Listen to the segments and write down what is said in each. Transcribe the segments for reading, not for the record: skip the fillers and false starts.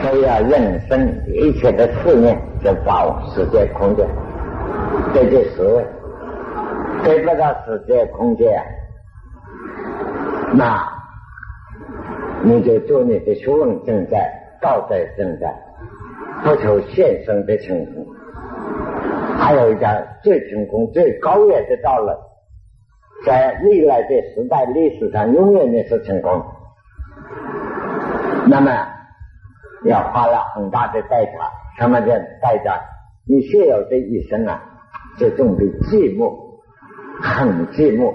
所以啊，人生一切的思念就把世界空间，这就是得不到世界空间，那你就做你的学问正在，道德正在，不求现生的成功。还有一家最成功最高远的道路，在历来的时代历史上永远的是成功，那么要花了很大的代价。什么叫代价？你现有的一生啊，就总比寂寞，很寂寞，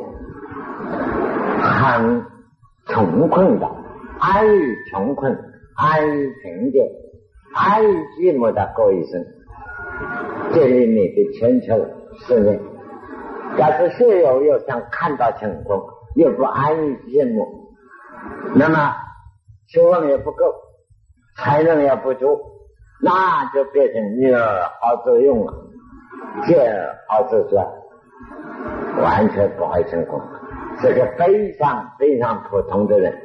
很穷困的，安于穷困，安于贫贱，安于寂寞的过一生，建立你的全球事业。要是现有又想看到成功，又不安于寂寞，那么学问也不够，才能也不足，那就变成女儿好自用了，见儿好自专，完全不会成功，是个非常非常普通的人。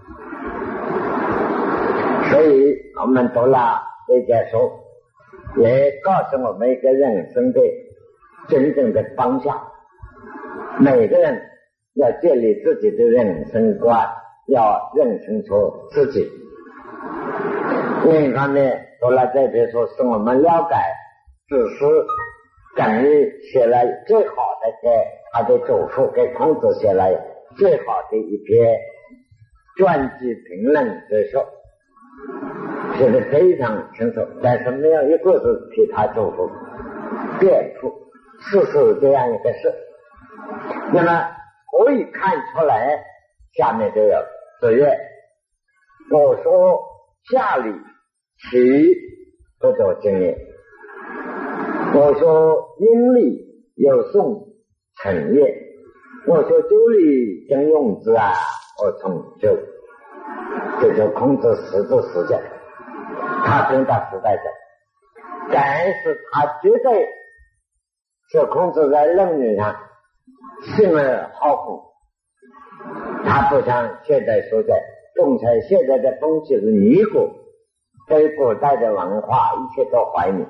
所以我们读了这些书，也告诉我们一个人生的真正的方向。每个人要建立自己的人生观，要认清楚自己。另一方面，读了这本书使我们了解自私，等于写了最好的给他的祖父给孔子写了最好的一篇传记评论之书，写得非常清楚，但是没有一个是替他祖父辩护，是这样一个事。那么可以看出来，下面就有子曰：我说下礼，其不作经也。我说殷礼，有宋臣也。我说周礼，曾用之啊，我从周。这就孔子实质实践，他跟到时代走，但是他绝对是孔子在论语上信而好古，他不像现在说的仲裁，现在的风气是尼古，对古代的文化一切都怀疑。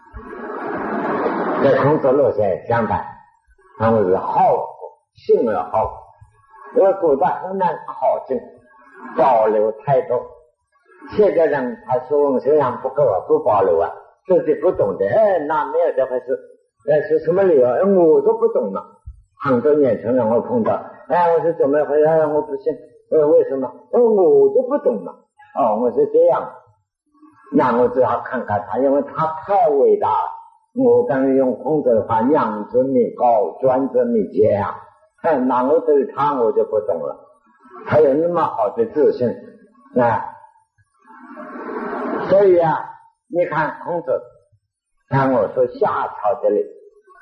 在孔子路线相反，他们是好古，信而好古，因为古代很难考证，保留太多。现在人他学问虽然不够啊，不保留啊，自己不懂的，那没有这回事。是什么理由？我都不懂了。很多年轻人我碰到，我说怎么回事？我不信。为什么？我都不懂了。我是这样。那我只好看看他，因为他太伟大了。我刚才用孔子的话，仰之弥高，专之弥节啊。那我对他我就不懂了。他有那么好的自信啊，所以啊，你看孔子，看我说夏朝这里，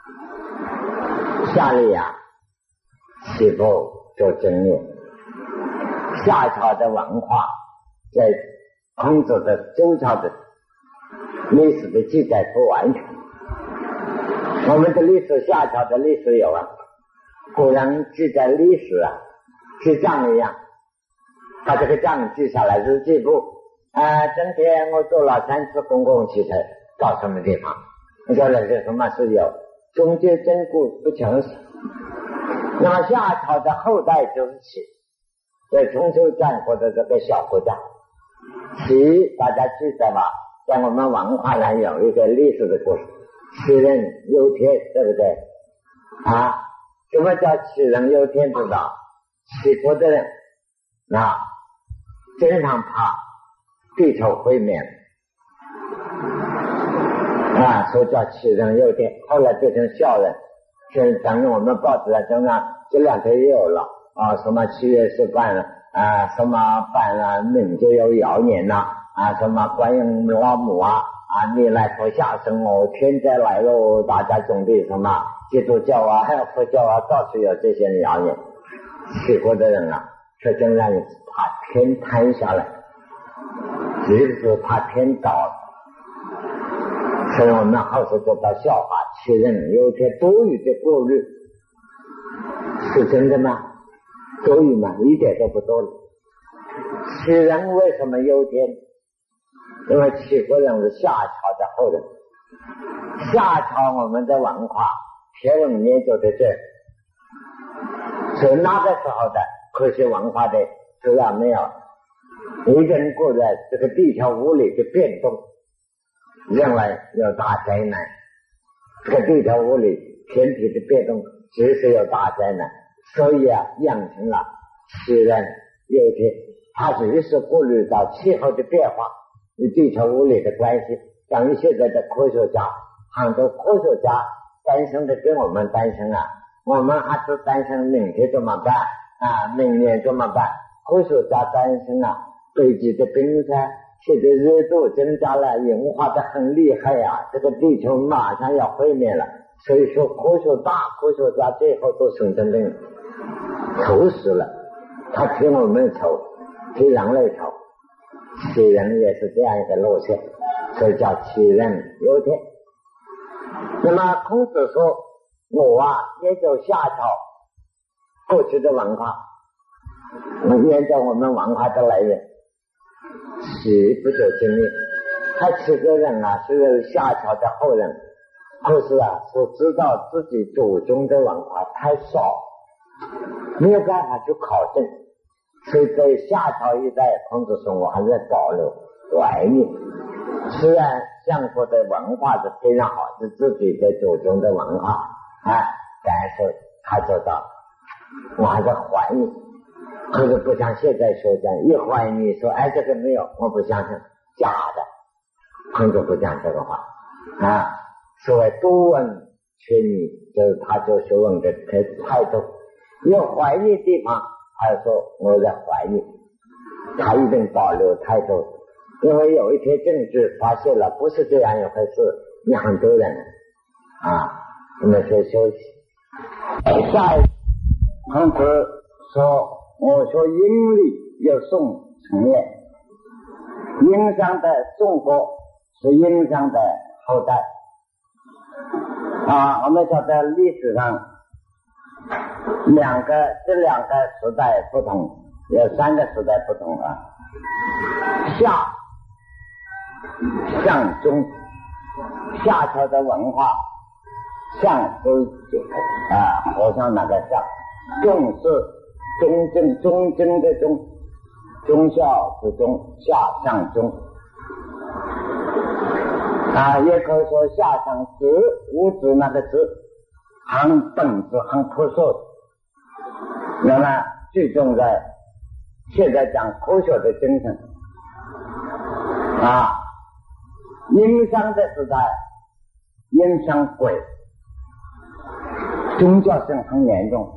夏礼啊，岂不做经验？夏朝的文化在孔子的周朝的历史的记载不完全。我们的历史，夏朝的历史有啊，古人记载历史啊，是账一样，把这个账记下来，日记簿。今天我坐了3次公共汽车到什么地方？你说了是什么是有？中间真故不诚实。那么夏朝的后代就是齐，在春秋战国的这个小国家，齐大家记得吧？在我们文化上有一个历史的故事，杞人忧天，对不对？什么叫杞人忧天？知道？齐国的人经常怕地球毁灭所以叫杞人忧天，后来变成笑人。等于我们报纸上经常这2天也有了什么7月18了什么办了命就有谣言了什么观音老母你来佛下生天灾来了，大家准备什么基督教还有佛教到处有这些谣言。齐国的人是经常怕天塌下来，其实是怕天倒，所以我们后世就到笑话，杞人忧天，多余的过虑，是真的吗？多余吗？一点都不多。杞人为什么忧天？ 因为齐国人是夏朝的后人，夏朝我们的文化学问研究的这是那个时候的科学文化的资料没有，一个人过在这个地球物理的变动，认为有大灾难，这个地球物理天体的变动其实有大灾难，所以养成了诗人有些他只是过滤到气候的变化与地球物理的关系，等于现在的科学家，很多科学家担心的跟我们担心我们还是担心明天怎么办明年怎么办，科学家担心北极的冰山现在热度增加了，融化的很厉害这个地球马上要毁灭了，所以说科学家最后都神经病愁死了，他替我们愁，替人类愁，齐人也是这样一个路线，所以叫齐人忧天。那么孔子说我研究夏朝过去的文化，研究我们文化的来源，齐不久经历，他齐国人是夏朝的后人，可是所知道自己祖宗的文化太少，没有办法去考证，所以在夏朝一代，孔子说我还在保留怀念，虽然相国的文化是非常好，是自己的祖宗的文化但是他做到我还在怀念，可是不像现在说讲一怀念说这个没有，我不相信，假的。孔子不讲这个话所谓多问缺你，就是他做学问的态度，有怀念地方他说我在怀念，他一定保留态度，因为有一天政治发现了不是这样一回事，你很多人我们说休息。下一孔子说我说殷厉有宋成也，殷商的宋国是殷商的后代我们晓得历史上这两个时代不同，有3个时代不同上中，夏朝的文化，上是和尚那个上，中是中正的中，忠孝之忠，下上中也可以说下上直，无直那个直，很本质很朴素，那么最重在现在讲科学的精神殷商的时代，殷商鬼宗教性很严重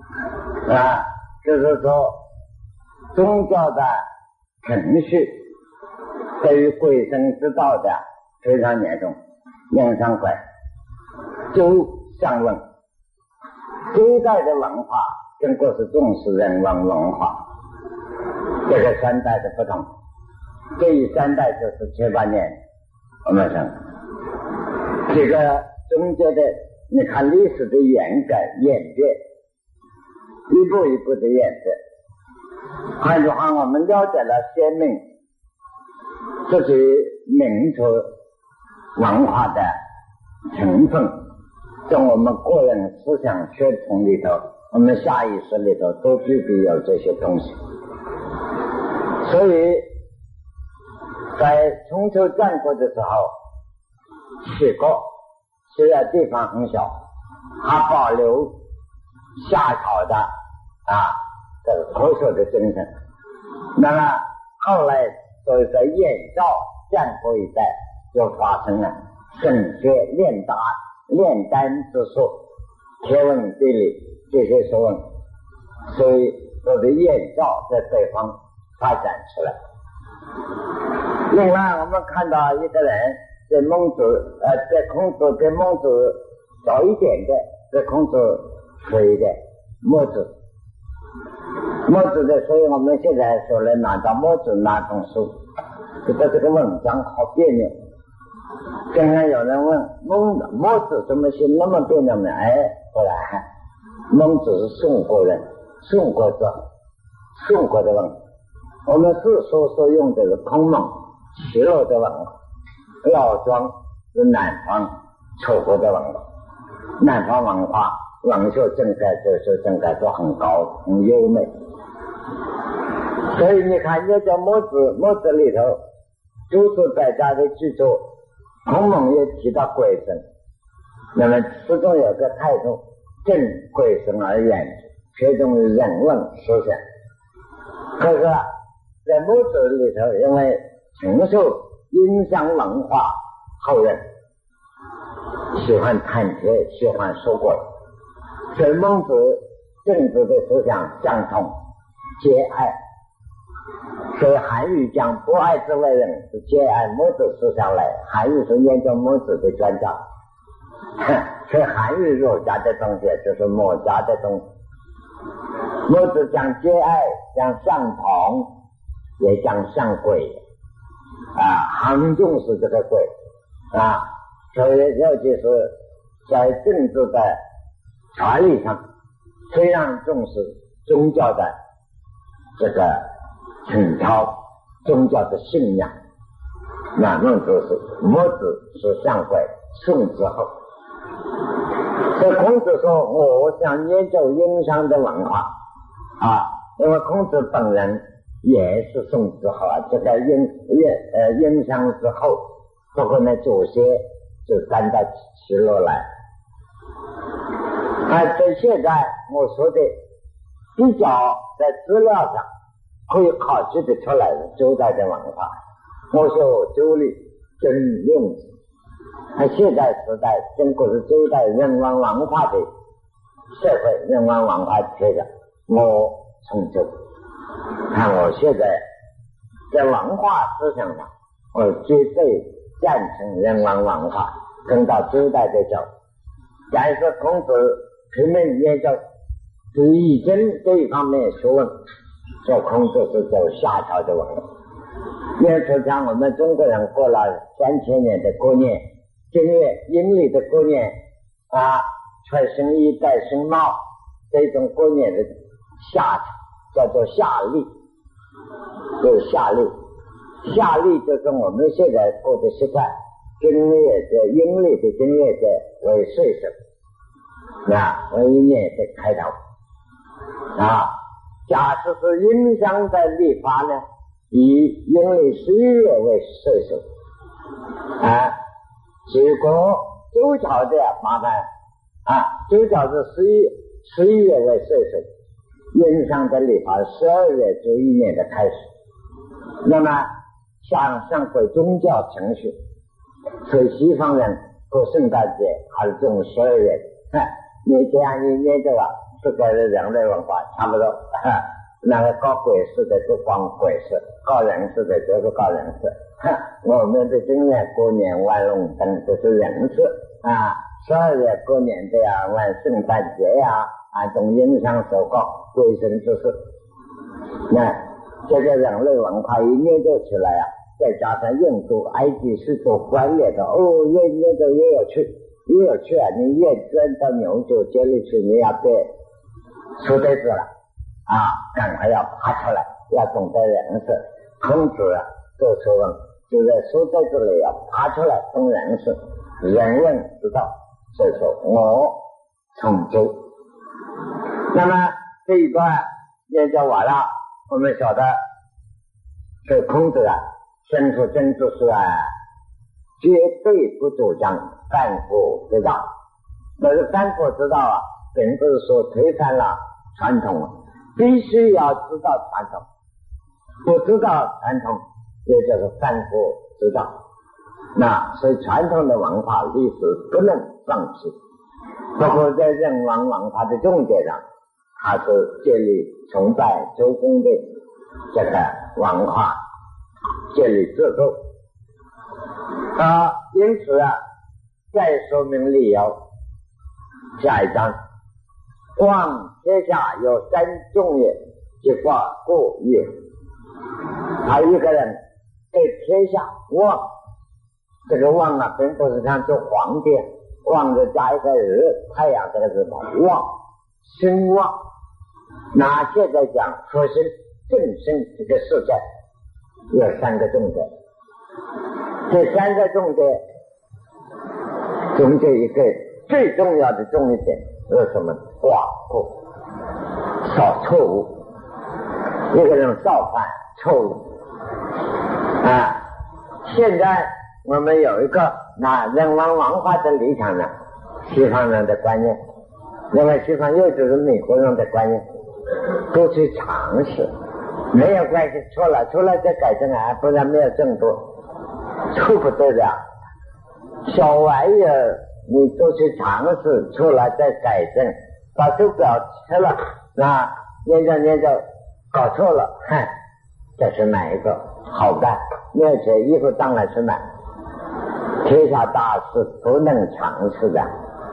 就是说宗教的程序对于鬼神之道的非常严重，殷商鬼周相问，周代的文化跟过去重视人文文化，这个3代的不同，这3代就是7、8年，我们说这个中间的你看历史的演变，一步一步的演变，换句话我们了解了先民自己民族文化的成分，在我们个人思想血统里头，我们下意识里头都具备有这些东西，所以在春秋战国的时候，齐国虽然地方很小，还保留夏朝的这个科学的精神。那么后来所以在燕赵战国一带就发生了神学、炼丹之术、天文地理这些学问，所以说的燕赵在北方发展出来。另外我们看到一个人在孟子在孔子跟孟子早一点的，在孔子迟一点，墨子的，所以我们现在说来拿到墨子那种书，这个文章好别扭。刚刚有人问墨子怎么写那么别扭呢？不然孟子是宋国人，宋国的文，我们世说所用的是孔孟， 齐鲁的文化，老庄是南方楚国的文化。南方文化文学政改、哲学政改都很高很优美，所以你看这叫墨子里头诸子百家的剧作，孔孟也提到鬼神，那么始终有个态度，正鬼神而言之，这种人文思想。可是在墨子里头，因为承受影响文化后人喜欢探贴，喜欢说鬼，所以孟子政治的思想相同，节爱。所以韩愈讲不爱之为人是节爱墨子思想来，韩愈是研究墨子的专家，所以韩愈儒家的东西就是墨家的东西。墨子讲节爱，讲相同，也讲相鬼很重视这个鬼所以尤其是在政治的权力上非常重视宗教的这个情操，宗教的信仰。那孟子是相鬼，宋之后。所以孔子说我想研究殷商的文化因为孔子本人也是宋之后这个殷商之后，包括那祖先就搬到齐鲁来。在现在我说的比较在资料上可以考据的出来的周代的文化，我说周礼真用子。现在时代中国是周代人文文化的社会，人文文化学者，我从周看我现在在文化思想上我绝对赞成人文文化跟到周代的走。但是孔子拼命研究对易经这一方面学问，说孔子是走夏朝的文化。因此讲我们中国人过了3000年的过年，正月阴历的过年穿新衣戴新帽，这种过年的夏叫做夏历，就是夏历。夏历就是我们现在过的时代，正月的阴历的正月的为岁首，为一年的开头假设是殷商的历法呢，以阴历11月为岁首结果周朝的麻烦周朝是11月为岁首，殷商的历法12月这一年的开始。那么像归宗教程序，所以西方人过圣诞节还是中12月你这样一念的话，是跟人类文化差不多那个搞鬼事的就光鬼事，搞人事的就是搞人事我们的正月过年玩龙灯就是人事12月过年的玩圣诞节从殷商所搞鬼神之事。那这个人类文化一研究起来再加上印度埃及是做关联的越研究越有趣你越钻到牛角尖里去，你要被出对子了赶快要爬出来，要懂得人事。孔子做学问就在书在这里要爬出来懂人事，人文之道。所以说我从周。那么这一段研究完了，我们晓得这孔子生出政治是绝对不主张反腐之道。但是反腐之道并不是说推翻了传统，必须要知道传统，不知道传统也就是反腐之道。那所以传统的文化历史不能放弃，包括在人文文化的重点上，它是建立崇拜周公的这个文化，建立制度因此再说明理由。下一章，望天下有三重也，即卦故也。他一个人对天下望，这个望并不是像做皇帝望着加一个日太阳这个字望，兴望。那现在讲佛心正生这个事件有3个重点。 这三个重点中间一个最重要的重点是什么？挂过少错误。一个人造犯错误啊！现在我们有一个人文文化的立场呢，西方人的观念，因为西方又就是美国人的观念，都去尝试，没有关系，错了再改正啊，不然没有正多，错不得的，小玩意儿你都去尝试，错了再改正，把手表吃了，研究搞错了，这是哪一个好干？没有这衣服当然是买，天下大事不能尝试的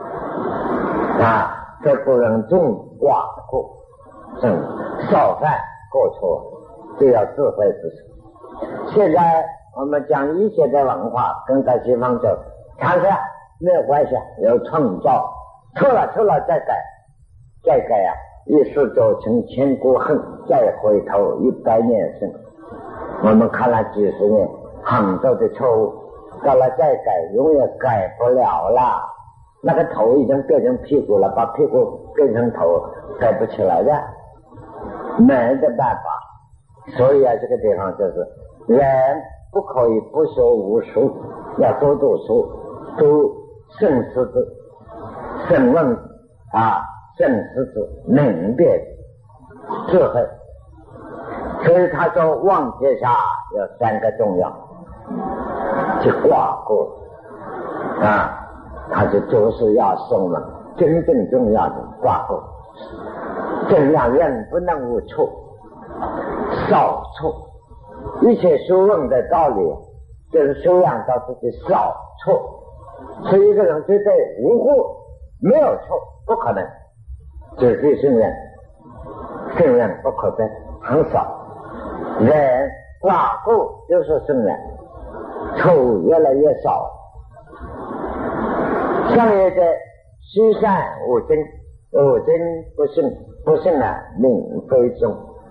这不能重挂过，少犯过错，这要智慧之事。现在我们讲医学的文化跟在西方走，尝试没有关系，有创造，错了再改一世做成千古恨，再回头100年生。我们看了几十年很多的错误，到了再改永远改不了了，那个头已经变成屁股了，把屁股变成头改不起来的，没的办法。所以这个地方就是人不可以不学无术，要多读书，读慎思之审问慎思之明辨智慧。所以他说望天下有3个重要，去挂过他就就是要送了真正重要的挂过，这样人不能无错，少错，一切修问的道理就是修养到自己少错。所以一个人绝对无过，没有错，不可能，只是圣人不可能，很少。人挂过就是圣人，错误越来越少。上一个虚善无真，无真不胜命非中。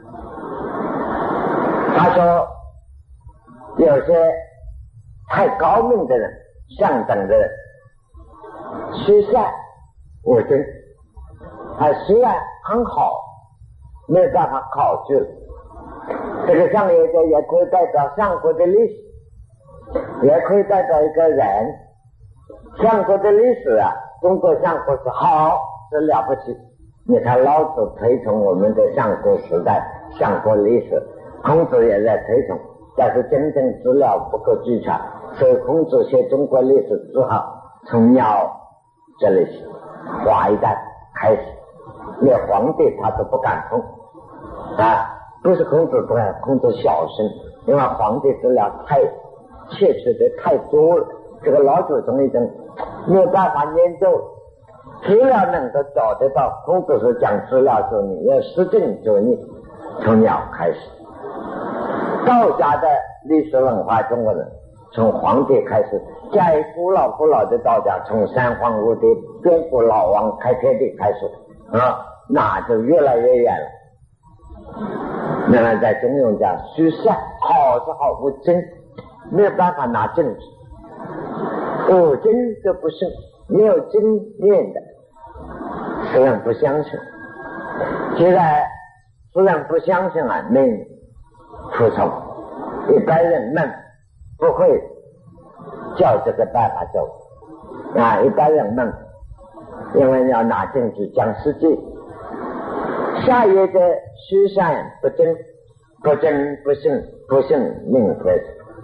他说有些太高明的人，上等的人，虚善无真，虽然很好，没有办法考据。这个上一个也可以代表上国的历史，也可以代表一个人。上国的历史中国上国是好，是了不起。你看老子推崇我们的上国时代，上国历史，孔子也在推崇，但是真正资料不够齐全，所以孔子写中国历史只好从鸟这里划一代开始，连皇帝他都不敢碰不是孔子不敢，孔子小声，因为皇帝资料太窃取的太多了，这个老祖宗已经没有办法研究，资料能够找得到。孔子是讲资料主义，要实证主义，从鸟开始。道家的历史文化中国人从皇帝开始，在古老的道家从三皇五帝边古老王开天地开始那就越来越远了。那么在中庸讲虚善，好是好，无真，没有办法拿证据，无真就不是没有经验的，实人不相信。现在实人不相信能服从，一般人们不会照这个办法走一般人们因为要拿证据讲实际。下一个虚善不真，不真不信命非。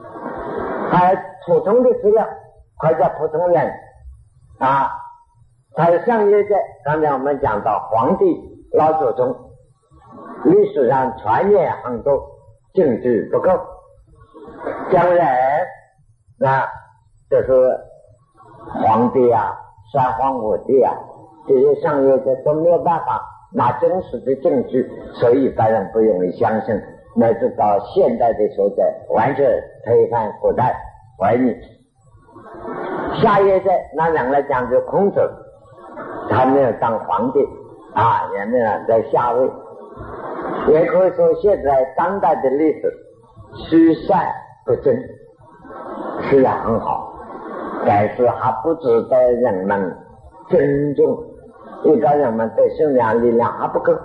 普通的资料或者普通人他上一个刚才我们讲到皇帝老祖宗历史上传言很多，证据不够，将来就是皇帝三皇五帝这些上一个都没有办法拿真实的证据，所以一般人不容易相信，乃至到现代的时候完全推翻古代怀疑。下一个那人来讲就孔子，他没有当皇帝也没有在下位，也可以说现在当代的历史虚善不真， 虽然很好，但是还不值得人们尊重，一个人们对信仰力量还不够。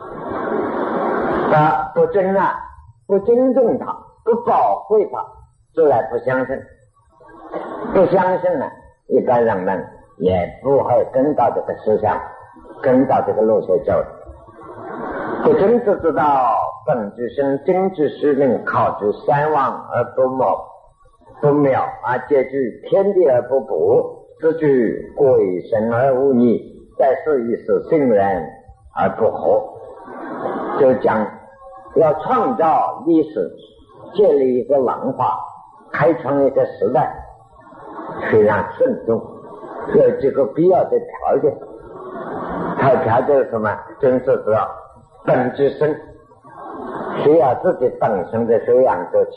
不尊重他，不保护他，自然不相信。不相信呢，一般人们也不会跟到这个思想，跟到这个路线走。不真是知道本之生，真之使命，考之三望而不渺，皆具天地而不补，是具鬼神而无逆，在世亦是圣人而不惑。就讲要创造历史，建立一个文化，开创一个时代，非常慎重，有这个必要的条件。条件是什么？真是知道本之生，需要自己本身的修养做起。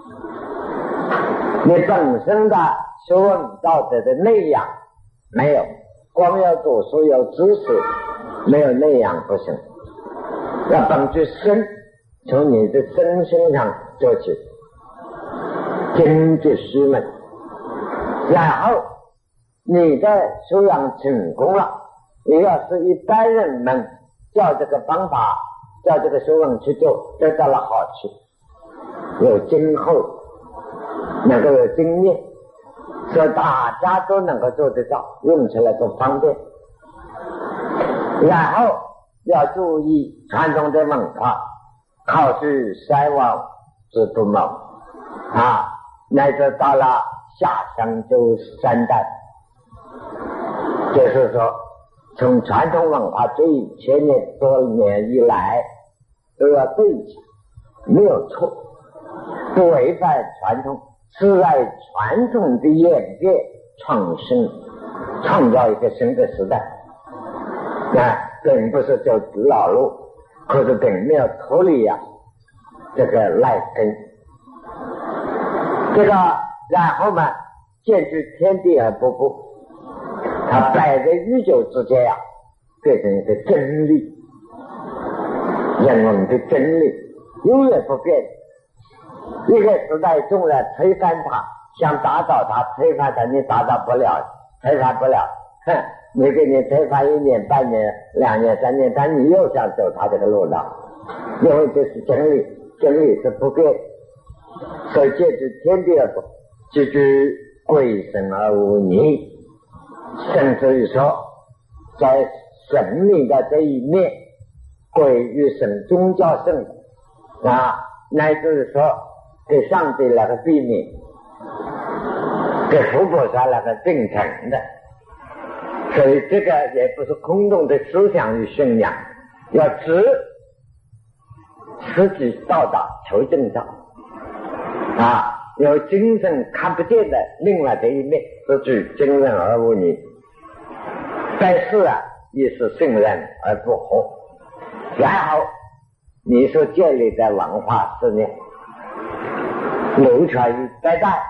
你本身的学问道德的内养没有，光要读书有知识，没有内养不行。要本之生，从你的身心上做起，真之师门，然后你的修养成功了，也要是一般人们照这个方法，照这个修养去做，得到了好处，有今后能够有经验，所以大家都能够做得到，用起来都方便。然后要注意传统的文化，考据三望之不谋乃至到了下生就三代，就是说从传统文化最前面多年以来都要对齐，没有错，不违反传统，是在传统的演变创新，创造一个新的时代。并不是走老路，可是并没有脱离这个赖根。这个然后嘛，见据天地而不补，它摆在宇宙之间变成一个真理，人文的真理永远不变。一个时代纵然推翻它，想打倒它，推翻它你打倒不了，推翻不了，你给你推翻1年、半年、2年、3年，但你又想走他这个路了，因为这是真理，真理是不变，所以借助天地而不，借助鬼神而无逆，甚至于说在神灵的这一面，鬼与神宗教圣乃至于说给上帝那个避免，给佛菩萨那个并成的。所以这个也不是空洞的思想与信仰，要实际到达求证到有精神看不见的另外的一面，是具精神而无逆，在世也是圣人而不惑。然后你所建立的文化思念流传于代代，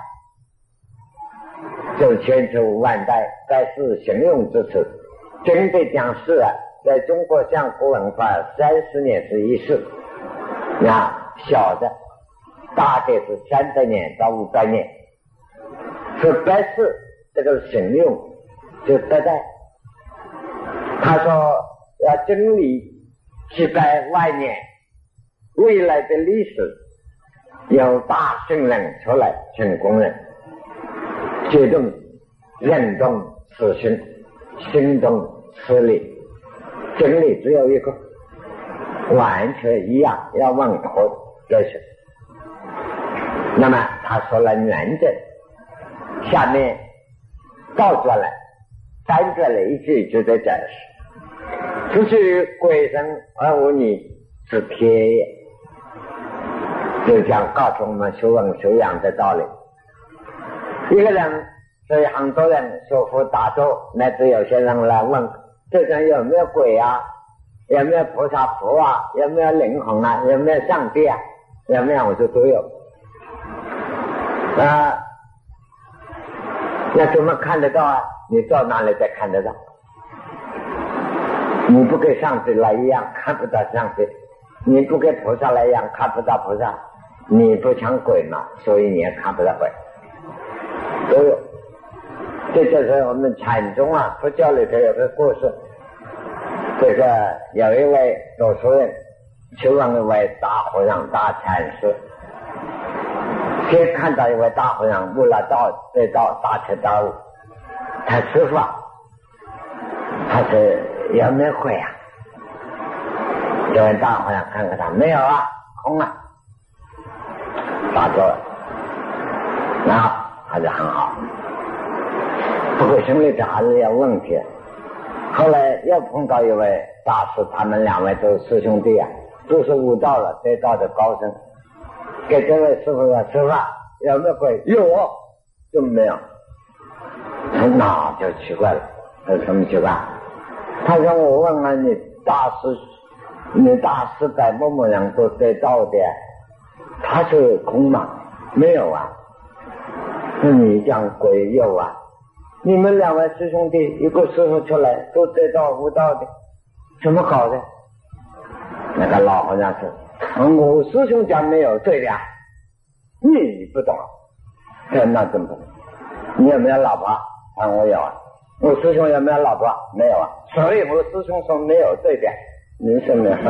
就千秋万代，该是形容之词。真的讲是在中国相古文化30年是一世，小的大概是300年到500年，是百世这个形容就代代。他说要整理700万年未来的历史，有大圣人出来成功人，决定认同此心，心动此理，真理只有一个，完全一样，要问头就是。那么他说了原则，下面倒转来单转了一句就在展示，出去鬼神而无逆是天也，就讲告诉我们修问修养的道理。一个人，所以很多人学佛打坐，乃至有些人来问这人有没有鬼有没有菩萨佛有没有灵魂有没有上帝有没有？我说都有那怎么看得到你到哪里才看得到？你不跟上帝来一样看不到上帝，你不跟菩萨来一样看不到菩萨，你不像鬼嘛，所以你也看不到鬼。 这就是我们禅宗啊，佛教里头有个故事，这个有一位读书人去问一位大和尚大禅师，先看到一位大和尚悟了道，得道大彻大悟，他师父啊，他是有没有会啊？这位大和尚看看他，没有啊，空了，打坐了，那还是很好。不过心里头还是有问题。后来又碰到一位大师，他们两位都是师兄弟啊，都是悟道了得道的高僧。给这位师傅说：“师傅有没有会？”有，就没有。那就奇怪了，有什么奇怪？他说：“我问了你大师在某某人都得道的，他是空吗？没有啊。那你讲鬼有啊？你们两位师兄弟一个师傅出来都得道悟道的，怎么搞的？”那个老和尚说：“我师兄讲没有，对的，你不懂。那怎么懂？你有没有老婆？我有啊。我师兄有没有老婆？没有啊。所以我师兄说没有，对的，你说没有？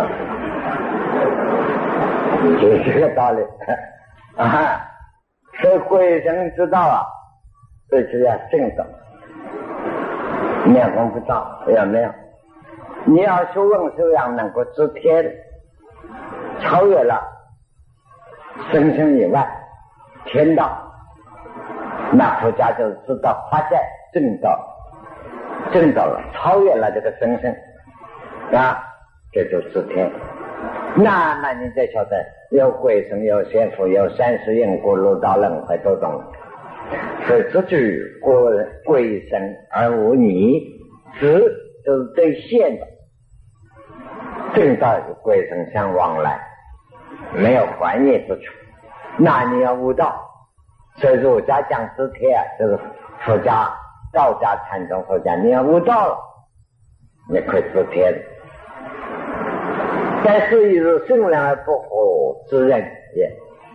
就这个道理啊。所以鬼神之道啊，这就要正道。面功不道有没有？你要修问修养能够知天，超越了生生以外天道，那佛家就知道发在正道，正道了，超越了这个生生啊，这就知天。那你就晓得有鬼神有仙佛有三世因果六道轮回都懂了。所以这句鬼神而无你，只就是对现的正道与鬼神相往来，没有还业之处。那你要悟道，所以儒家讲知天啊，就是佛家道家禅宗佛家，你要悟道了，你可以知天。但是一日圣量而不惑之人也。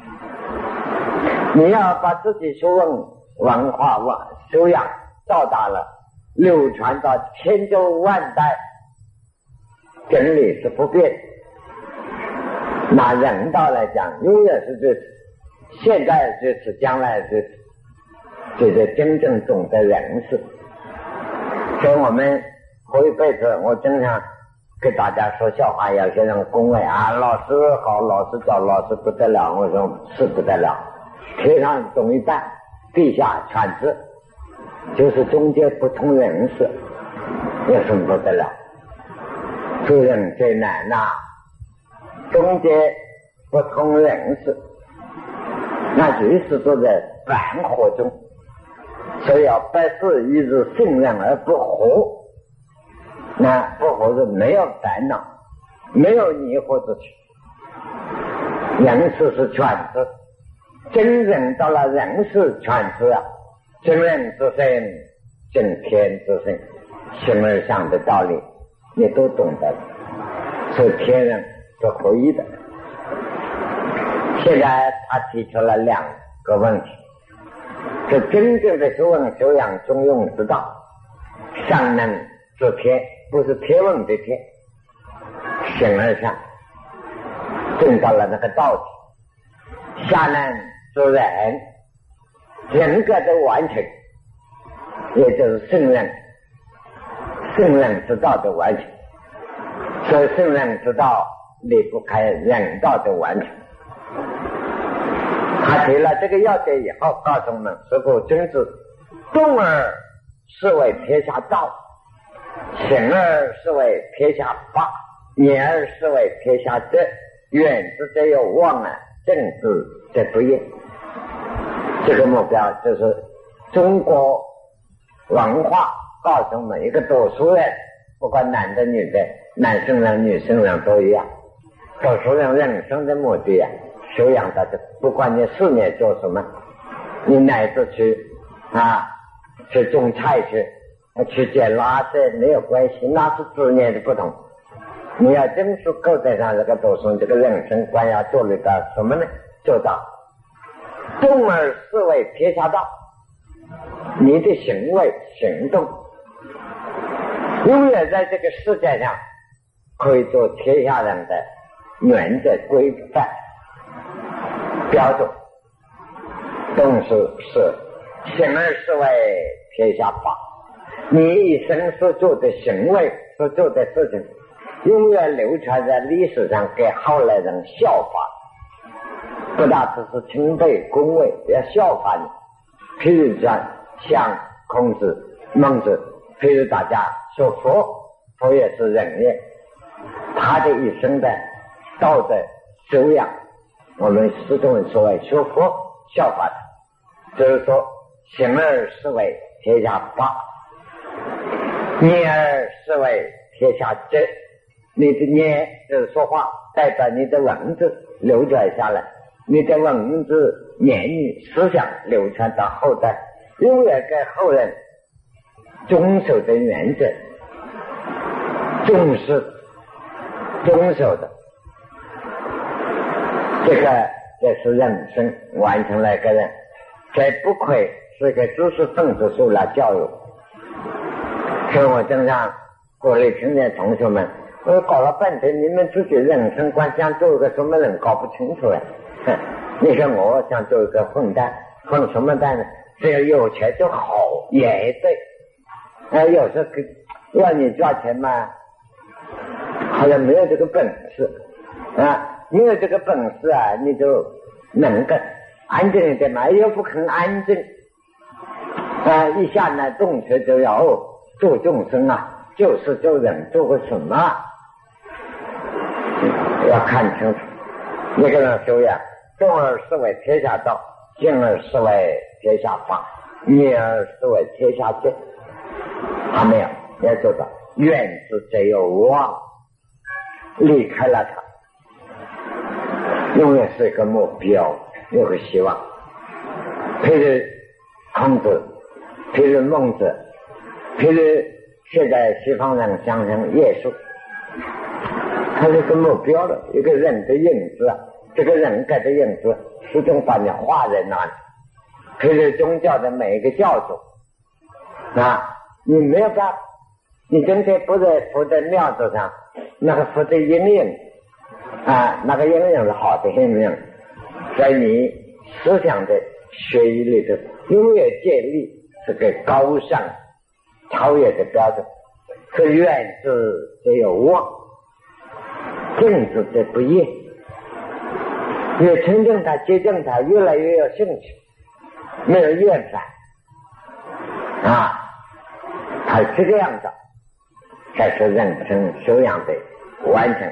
你要把自己修问文化修养到达了，流传到千秋万代，真理是不变。拿人道来讲，永远是这次，现在这次，将来这次，这是真正懂得人事。所以我们活一辈子，我经常给大家说笑话，有些人恭维啊，老师好，老师教，老师不得了。我说是不得了，天上懂一半，地下全知，就是中间不通人事，有什么不得了？做人最难呐，中间不通人事，那随时都在反惑中。所以要百事一日信任而不惑，那不惑是没有烦恼，没有迷惑之处。人事是全知，真正到了人事全知啊，真人之身，真天之身，形而上的道理你都懂得了，所以天人是合一的。现在他提出了两个问题，是真正的修问修养中庸之道，上能知天，不是天问的天，形而上证到了那个道体，下能知人，人格的完成，也就是圣人之道的完成。所以圣人之道离不开人道的完成。他提了这个要点以后，告诉我们师父君子，动而是为天下道，行而是为天下法，言而是为天下德，远之则有望啊，正之则不厌。这个目标就是中国文化告诉我们，一个读书人，不管男的女的，男生人女生人都一样，读书人人生的目的啊，修养的，不管你事业做什么，你乃至去种菜去捡垃圾没有关系，那是职业的不同。你要真是构在上这个读书这个人生观要做得到什么呢？做到动而是为天下道， 你的行为行动永远在这个世界上可以做天下人的原则规范标准，动是行而是为天下法。你一生所做的行为所做的事情永远流传在历史上给后来人效法，不大只是钦佩恭维，要效法你。譬如像孔子孟子，譬如大家说佛也是人也，他的一生的道德修养我们始终所谓说佛效法他，就是说行而是为天下法，念而是为天下知。你的念就是说话，代表你的文字流传下来，你的文字言语思想流传到后代，永远给后人遵守的原则，重视遵守的，这个也是人生完成了一个人，这不愧是个知识分子受了教育。所以我经常鼓励青年同学们，我搞了半天你们自己人生观想做一个什么人搞不清楚了。你说我想做一个混蛋，混什么蛋呢？只要有钱就好也对，有时候要你赚钱嘛，好像没有这个本事啊，没有这个本事啊，你就能够安静一点嘛，又不肯安静啊，一下呢动车就要做众生啊，就是做人做个什么要看清楚。一个人修养，动而是为天下道，静而是为天下法，念而是为天下正。还没有要做到愿之则有望，离开了它永远是一个目标，有个希望。譬如孔子，譬如孟子，譬如现在西方人相信耶稣，他是个目标的一个人的影子啊，这个人格的影子始终把你画在那里。譬如宗教的每一个教主啊，你没有办法，你今天不在佛的庙子上，那个佛的阴影啊，那个阴影是好的阴影，在你思想的学习里头永远建立这个高尚超越的标准。是愿之则有望，静之则不厌。越亲近他接近他，越来越有兴趣，没有厌烦啊，他这个样子才是人生修养的完成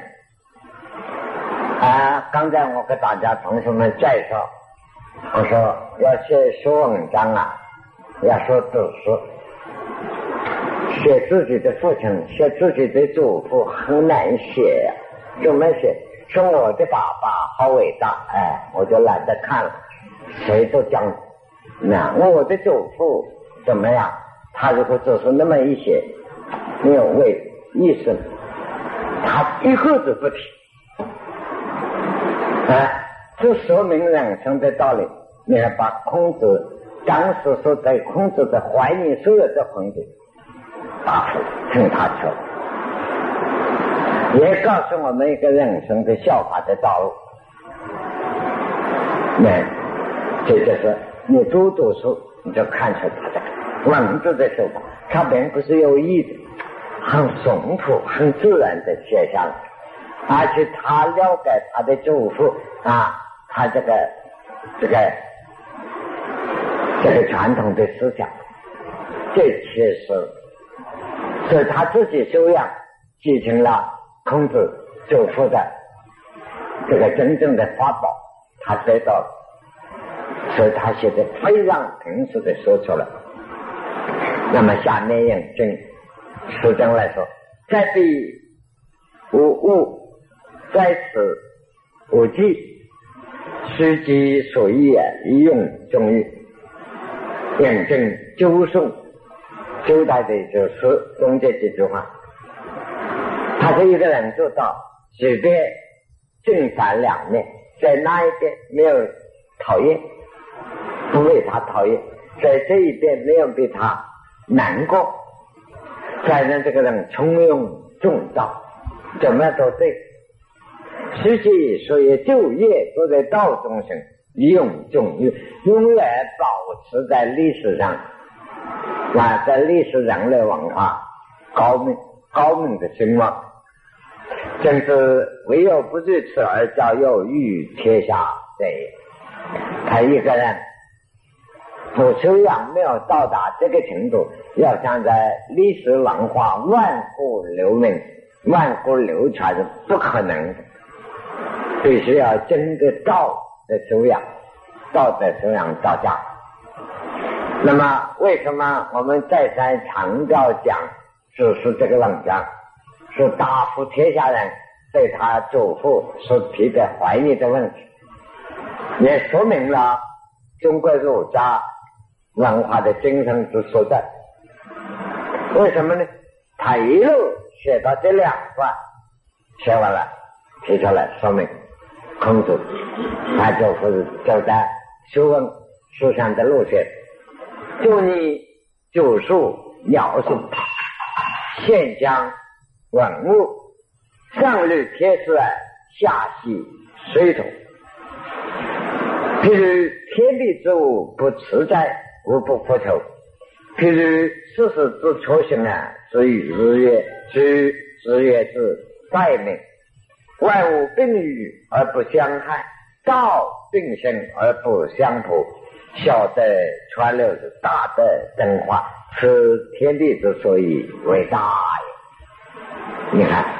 啊。刚才我给大家同学们介绍，我说要写文章啊，要说读书，写自己的父亲写自己的祖父很难写啊，怎么写？说我的爸爸好伟大，我就懒得看了，谁都讲那我的祖父怎么样，他如果只是那么一些没有为意思，他一个字不提这说明人生的道理。你要把孔子当时说对孔子的怀疑所有的孔子答复听他说，也告诉我们一个人生的效法的道路。这就是你多读书你就看出他的文字的手法，他并不是有意的，很淳朴很自然的写下来，而且他了解他的祖父啊，他这个传统的思想，这确实是他自己修养继承了孔子祖父的这个真正的法宝，他得到了，所以他写的非常平实的说出来。那么下面引证实证来说，在彼无物，在此无迹，须其所依也，一用中义。引证周颂周代的就是中间这句话，他是一个人做到随便正反两面，在那一边没有讨厌，不为他讨厌， 在这一点没有比他难过，才让这个人从容重道，怎么都对。实际所以就业都在道中生，永远保持在历史上，在历史人类文化高明的兴旺。正是唯有不至此而教有欲天下者也。他一个人不修养没有到达这个程度，要想在历史文化万古留名、万古流传是不可能的，必须要真的道的修养，道德修养到家。那么为什么我们再三强调讲只是这个文章是答复天下人对他祖父所提的怀疑的问题，也说明了中国儒家文化的精神之所在。为什么呢？他一路写到这两段，写完了提出来说明孔子他就是走在修文思想的路线，就你九数鸟数，现将文物，上虑天时，下系水土。譬如天地之物不持在，无不复求。譬如世事之初行之与日月，之月之待命。万物并育而不相害，道并生而不相扑。小德川流之大德真化，是天地之所以伟大也。你看，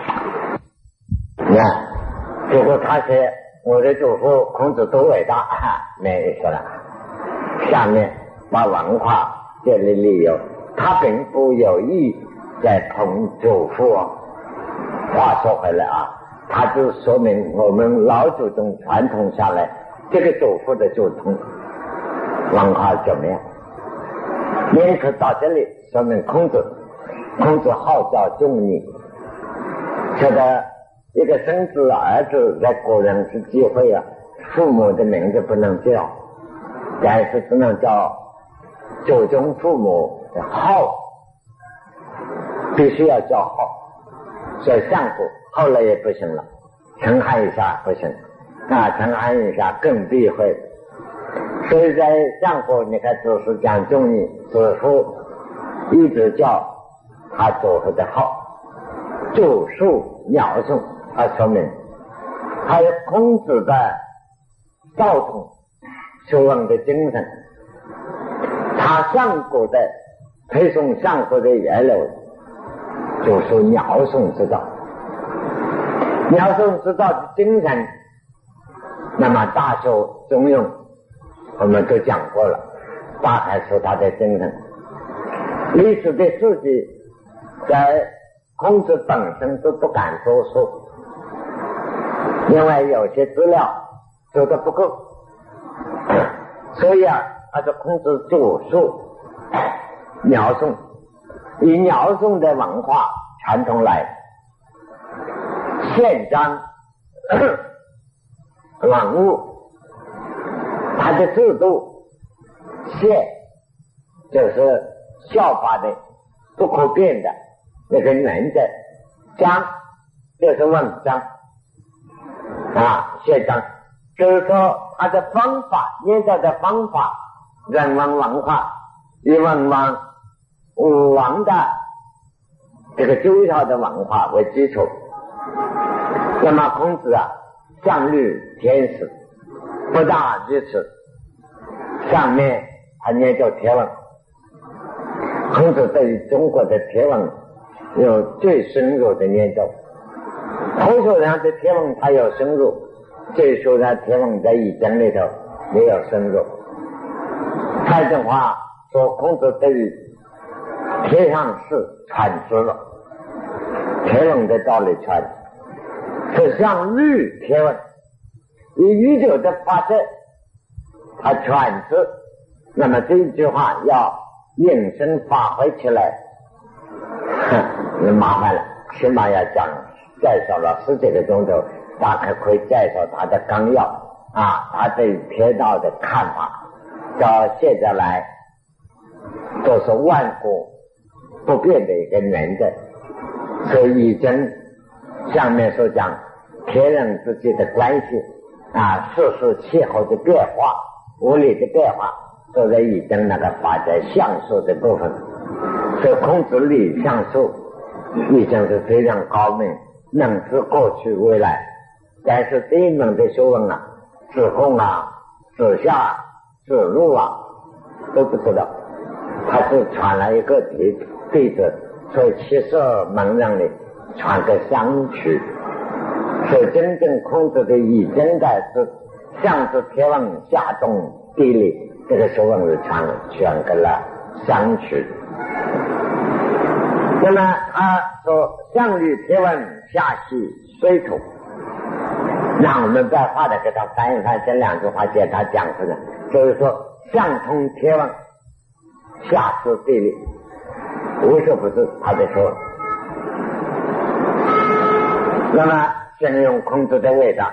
结果他说我的祖父孔子多伟大，没意思了。下面把文化建立理由，他并不有意在捧祖父。话说回来啊，他就说明我们老祖宗传统下来这个祖父的祖宗文化怎么样。因此到这里说明孔子号召众议，觉得一个生子儿子在古人是忌讳啊，父母的名字不能叫，但是只能叫祖宗父母的号，必须要叫号。所以上古后来也不行了，陈汉以下不行，陈汉以下更避讳。所以在上古你看只是讲中医祖父一直叫他祖父的号，祖述鸟数，他说明还有孔子的道统修养的精神。他上古的推崇上古的源流就是鸟颂之道，鸟颂之道的精神，那么大受中用，我们都讲过了，大概是他的精神。历史的事迹在孔子本身都不敢多说，因为有些资料做得不够，所以他是孔子主述鸟颂，以鸟颂的文化传统来宪章文物，它的制度，宪就是效法的不可变的那个原则，章就是文章宪章，就是说它的方法，念造的方法，人文文化以文王的这个周朝的文化为基础。那么孔子上虑天时，不大如此，上面他研究天文。孔子对于中国的天文有最深入的研究，孔子上的天文他有深入，最初的天文在易经里头没有深入。蔡振华说孔子对于天上事阐释了天文的道理，传是上虑天文，以宇宙的发射他阐释。那么这一句话要引申发挥起来麻烦了，起码要讲介绍了10几个钟头，大概可以介绍他的纲要他对天道的看法。到现在来都是万古不变的一个原则。所以易经下面所讲天人之间的关系世事气候的变化，物理的变化，都在易经那个法则象数的部分。所以孔子立象数易经是非常高明，能知过去未来。但是这一门的学问子贡子夏子路都不知道，他只传了一个弟子，所以72门人里传个相取。所以真正孔子的易经的是上知天文下动地理，这个学问是传给了相取。那么他说上虑天文，下系水土，那我们白话的给他翻译翻这两句话给他讲出来，就是说上通天文，下知地理，无所不是他的说。那么形容孔子的伟大，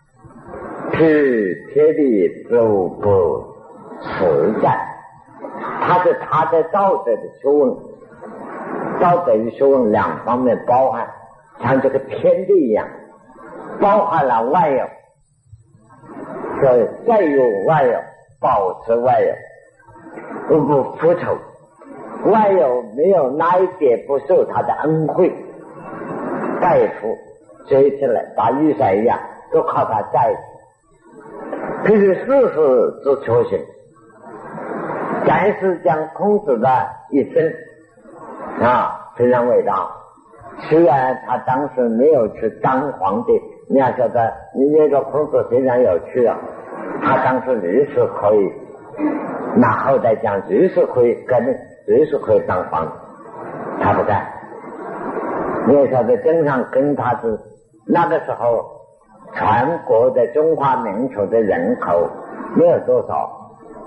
是天地之物不实在，他是他的道德的学问，道德与学问两方面包含，像这个天地一样，包含了万有，所以再有万有，保持万有，不复仇，万有没有哪一点不受他的恩惠带付追起来，把雨伞一样都靠他在一起。这是世事之初心。但是讲孔子的一生非常伟大，虽然他当时没有去当皇帝，你要晓得你那个孔子非常有趣他当时律师可以，那后代讲律师可以当皇帝，他不干。你要晓得经常跟他是那个时候全国的中华民族的人口没有多少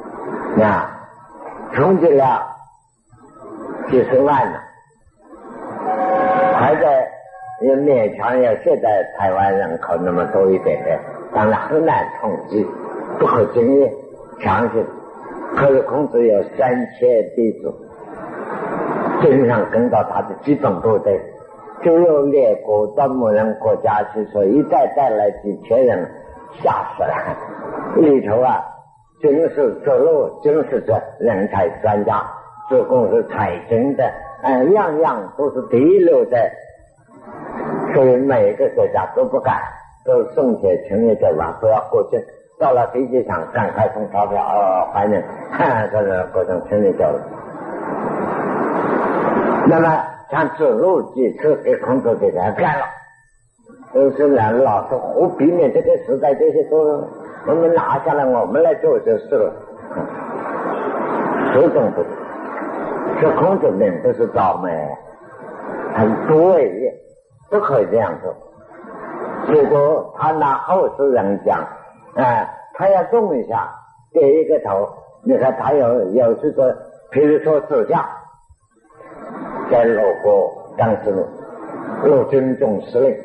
统计了几十万了，还在也勉强有现在台湾人口那么多一点点，当然很难统计，不可经验相信。可是孔子有3000弟子，经常跟到他的基本部队，就有列国到某人国家去，说一再带来几千人，吓死了。里头军事走路，军事人才专家，自贡是财经的，样样都是第一流的，所以每一个国家都不敢，都送些情侣走吧，不要过去，到了飞机场赶快送钞票欢迎，这是过程情侣走了。那么像子路几次给孔子给他干了，都是老是胡避免这个时代，这些都我们拿下来，我们来做就是了。始终不是，这孔子并不是倒霉，很对，不可以这样做。结果他拿后世人讲，他要动一下，给一个头，你看他有这个，比如说子夏在鲁国当时陆军总司令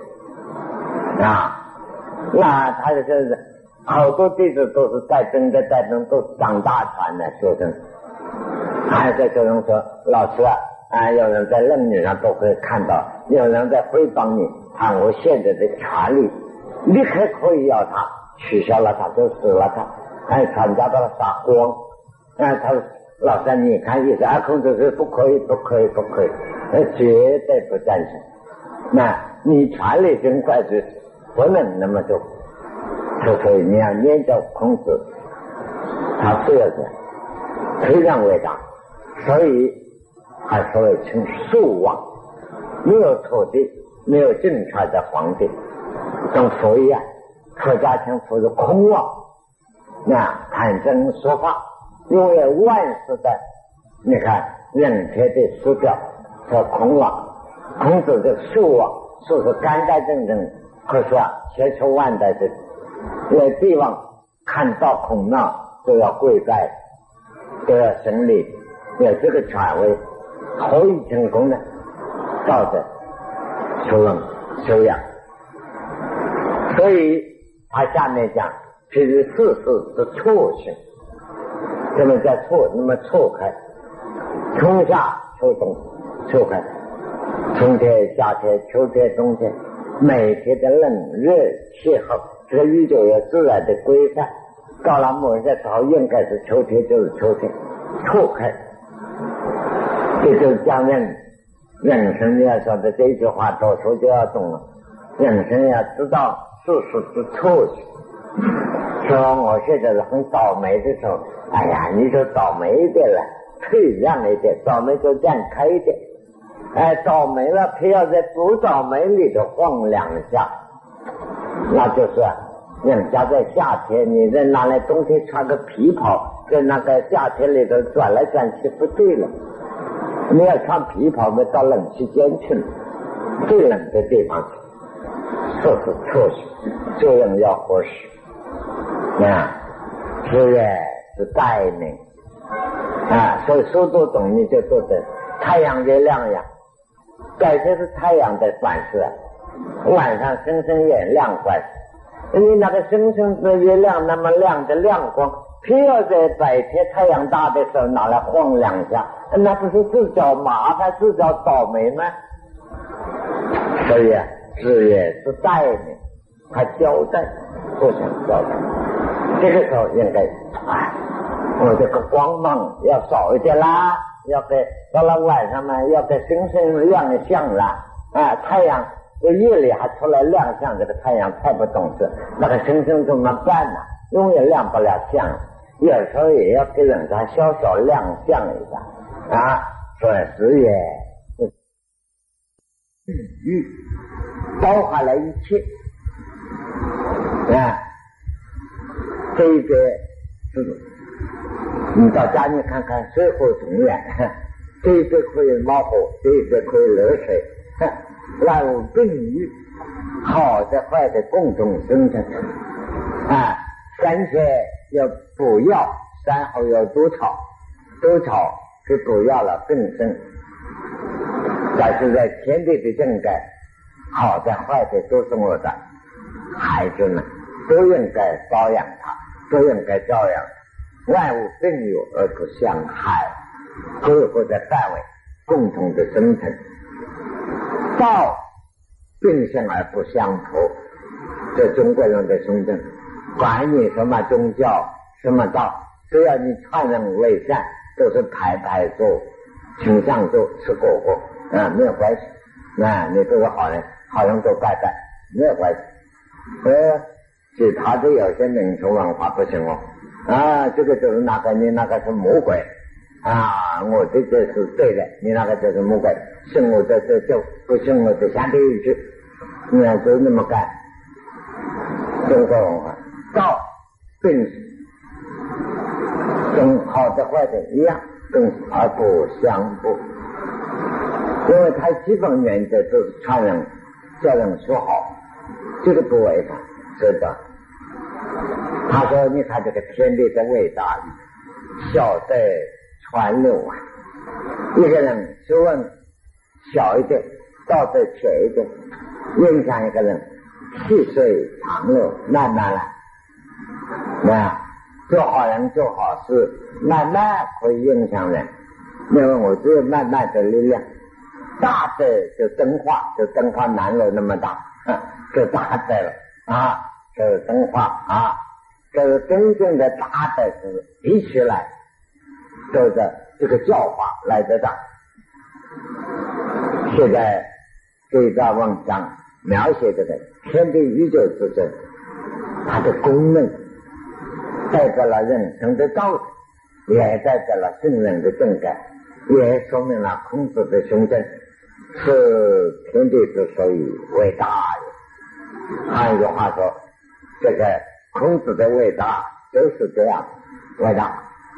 那他就是好多弟子都是在征都长大传的学生，还在学生说老师有人在论语上都会看到，有人在诽谤你，按我现在的权利立刻可以要他取消了他，就死了他，参加到了杀光，他老三你看意思孔子是不可以，绝对不赞成。那你权力跟快是不能那么做，所以你要念着孔子，他是要这样，非常伟大。所以他所谓称素王，没有土地，没有政权的皇帝，跟佛一样，佛家称佛是空王，坦正说法，因为万事的你看人天的师表叫空王，孔子的素王，素是干干净净，可是千秋万代的那地方看到孔庙都要跪拜，都要审理，有这个权威，何以成功呢？道德修养。所以他下面讲，其实世事是错性，什么叫错？那么错开， 春夏秋冬秋寒，春天夏天秋天冬天，每天的冷热气候，这个宇宙有自然的规范。到了某些时候应该是秋天就是秋天，错开。这就是讲人生要说的这句话，读书就要懂了。人生要知道事实之错觉。说我现在是很倒霉的时候，哎呀，你就倒霉一点了，退让一点，倒霉就让开一点。哎，倒霉了，非要在不倒霉里头晃两下，那就是人家在夏天，你在拿来冬天穿个皮袍，在那个夏天里头转来转去不对了。你要穿皮袍的到冷气间去了，最冷的地方去，这是错觉，这样要合适。日月是待命所以书都懂你就做的太阳月亮呀，改这是太阳的管事晚上生生月亮管事。你那个生生的月亮那么亮的亮光，非要在白天太阳大的时候拿来晃两下，那不是自找麻烦自找倒霉吗？所以日月是待命，他交代互相交代。这个时候应该我这个光芒要少一点啦，要给到了晚上呢要给生生亮相啦太阳夜里还出来亮相，这个太阳太不懂事，那个生生怎么办呢？永远亮不了相，有时候也要给人家小小亮相一下所以日月包含了一切这一个你到家里看看水火同源，这一个可以冒火，这一个可以流水，万物并育，好的坏的共同生产三前要补药，三后要多草，多草是补药了更生。但是在天地的正改，好的坏的都是我的孩子们，都应该包养他，都应该照养他，万物并有而不相害，各个的范围共同的生成，道并生而不相扑，这中国人的宗正，管你什么宗教什么道，只要你劝人为善，都是排排坐倾向坐吃果果没有关系你都是好人，好人都拜拜没有关系其他的有些民俗文化不行这个就是那个你那个是魔鬼我这个是对的，你那个就是魔鬼，信我的就不信我的下地狱去，你要就那么干。中国文化道并跟好的坏的一样，跟而不相补，因为它基本原则都是传人叫人说好，这个不违法，是的。他说你看这个天地的伟大，小在传流一个人学问小一点，道德浅一点，影响一个人细水长流，慢慢来做好人做好事，慢慢会影响人，因为我只有慢慢的力量，大的就灯化，就灯化南楼那么大就大的了这灯化这个真正的大的是比起来都是这个教法来得大。现在这一段文章描写这个天地宇宙之争，它的功能代表了人生的道理，也代表了圣人的正改，也说明了孔子的胸襟是天地之所以伟大的。换一句话说，这个孔子的伟大就是这样伟大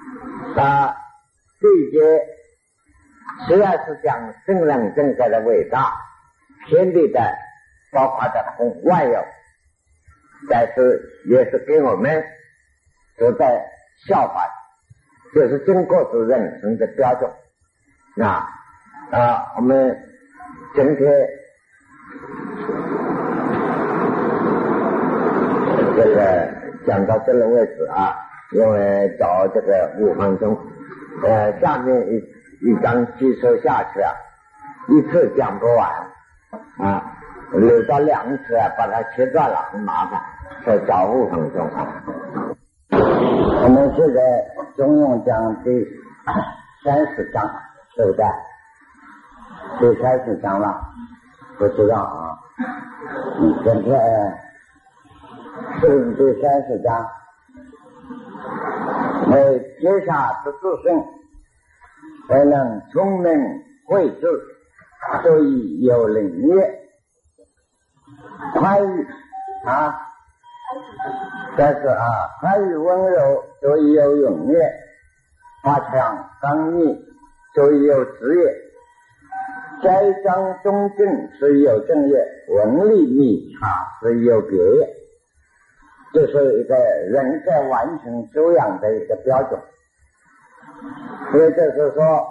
这些虽然是讲圣人正改的伟大，天地的包括的万有，但是也是给我们都在效法，就是中国是人生的标准我们今天这个讲到这个位置因为找这个5分钟下面一张吸收下去啊，一次讲不完啊，留到2次啊，把它切断了很麻烦，在照顾很重要。我们现在中庸讲第30章，对不对？第30章了，不知道啊。现在是第30章，接下之自性，才能聪明慧智，所以有灵业。宽裕啊，但是啊，宽裕温柔，所以有勇业；华强刚毅，所以有职业；栽赃忠正，所以有正业；文理密察，所以有别业。这是一个人在完成修养的一个标准。所以就是说，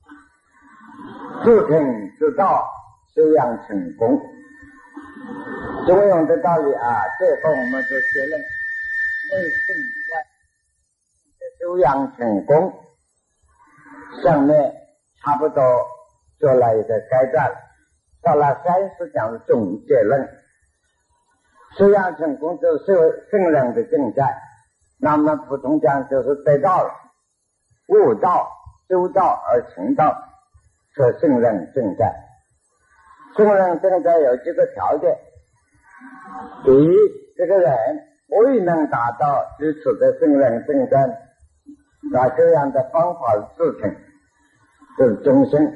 自听之道，修养成功。中庸的道理啊，最后我们就结论：内圣外修养成功。上面差不多做了一个阶段，到了30讲的总结论。修养成功就是圣人的境界，那么普通讲就是得到了悟道、修道而成道，是圣人境界。圣人境界有几个条件。第一，这个人未能达到基础的圣人境界，那这样的方法自成，就是终身。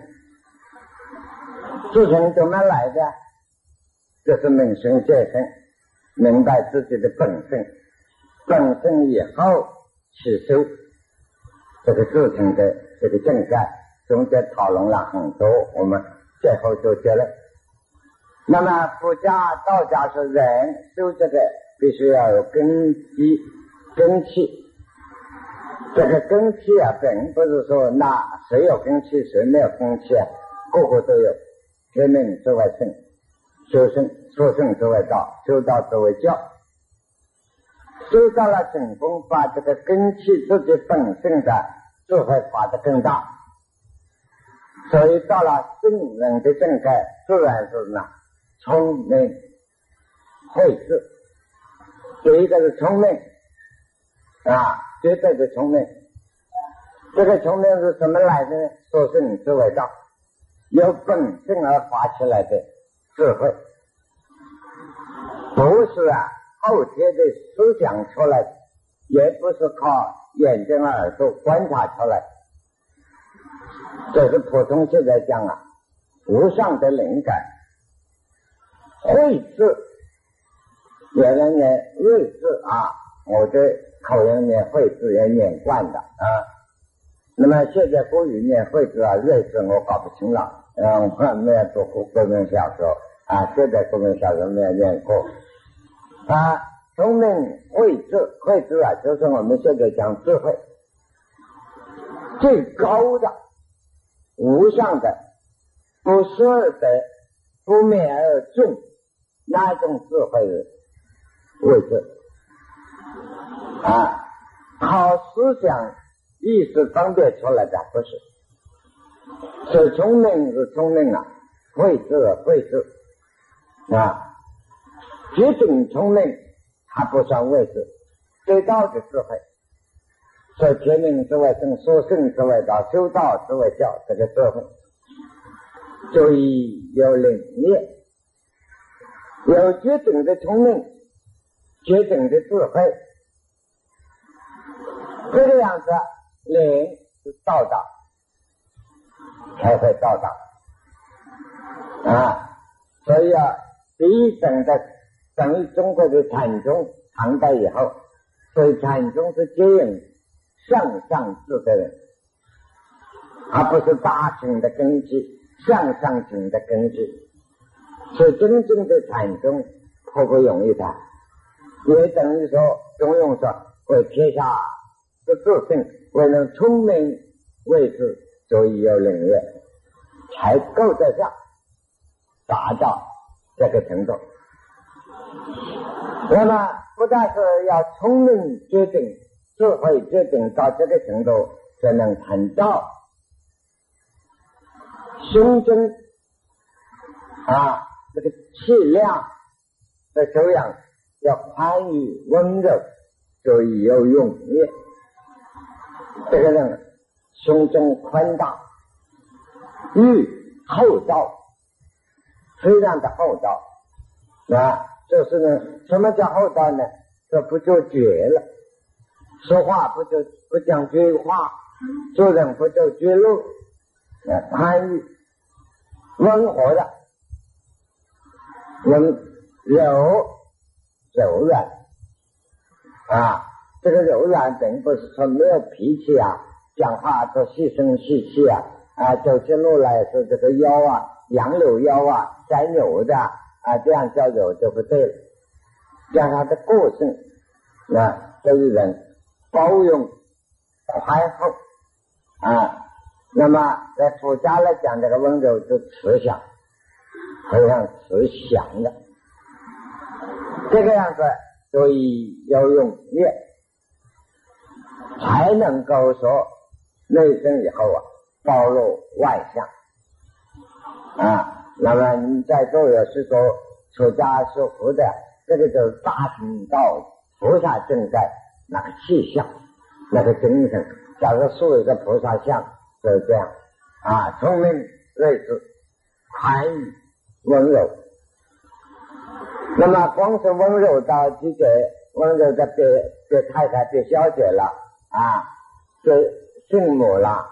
自成怎么来的？就是明心见性，明白自己的本性，本性以后去修这个自成的这个境界。中间讨论了很多，我们最后就结论。那么佛家道家是人修这个必须要有根基根气，这个根气啊，并不是说那谁有根气谁没有根气啊，个个都有。天命之为圣，修圣说圣之为道，修道之为教。修到了成功，把这个根气自己本性的智慧发得更大，所以到了圣人的境界，自然是呢聪明慧智。第一个是聪明啊，绝对的聪明。这个聪明是什么来的呢？说圣之为道，由本性而发起来的智慧，不是啊后天的思想出来的，也不是靠眼睛耳朵观察出来的。这是普通现在讲啊，无上的灵感。慧智，有人念睿智啊，我的口音念慧智也念惯的啊。那么现在国语念慧智啊、睿智我搞不清了。我没有读过国民小说啊，现在国民小说没有念过啊。聪明慧智，慧智啊，就是我们现在讲智慧最高的、无上的、不失的、不灭而众，那种智慧的慧智啊，靠思想意识分别出来的不是。所以聪明是聪明啊，慧智慧智啊，绝顶聪明它不算慧智，最高的智慧。所以天命之为圣，说圣之为道，修道之为教，这个智慧所以有灵业，有绝顶的聪明，绝顶的智慧，这个样子灵是到达才会到达啊。所以啊，第一等的等于中国的禅宗，唐代以后，所以禅宗是接引向上智的人，而不是大乘的根基，向上乘的根基。所以真正的禅宗颇不容易的，也等于说中庸说为天下之自性，为了聪明为智，所以有灵业，才够得上达到这个程度。那么不但是要聪明绝顶，智慧绝顶到这个程度才能成道， 胸中这个气量的修养要宽裕温柔，所以有勇烈。这个人胸中宽大，欲厚道，非常的厚道就是呢，什么叫厚道呢？这不就绝了，说话不讲绝话，做人不就绝路，宽裕温和的，柔软这个柔软并不是说没有脾气讲话都细声细气走起路来是这个腰杨柳腰摘扭的这样叫柔就不对了。讲他的个性这一人包容宽厚那么在佛家来讲，这个温柔是慈祥，非常慈祥的这个样子，所以要勇烈，才能够说内生以后暴露外向那么你在座有是说出家修福的，这个就是大乘道菩萨正在那个气象，那个精神。假如塑一个菩萨像就是这样聪明睿智宽裕温柔。那么光是温柔到这个温柔的别太太别小姐了别父母了，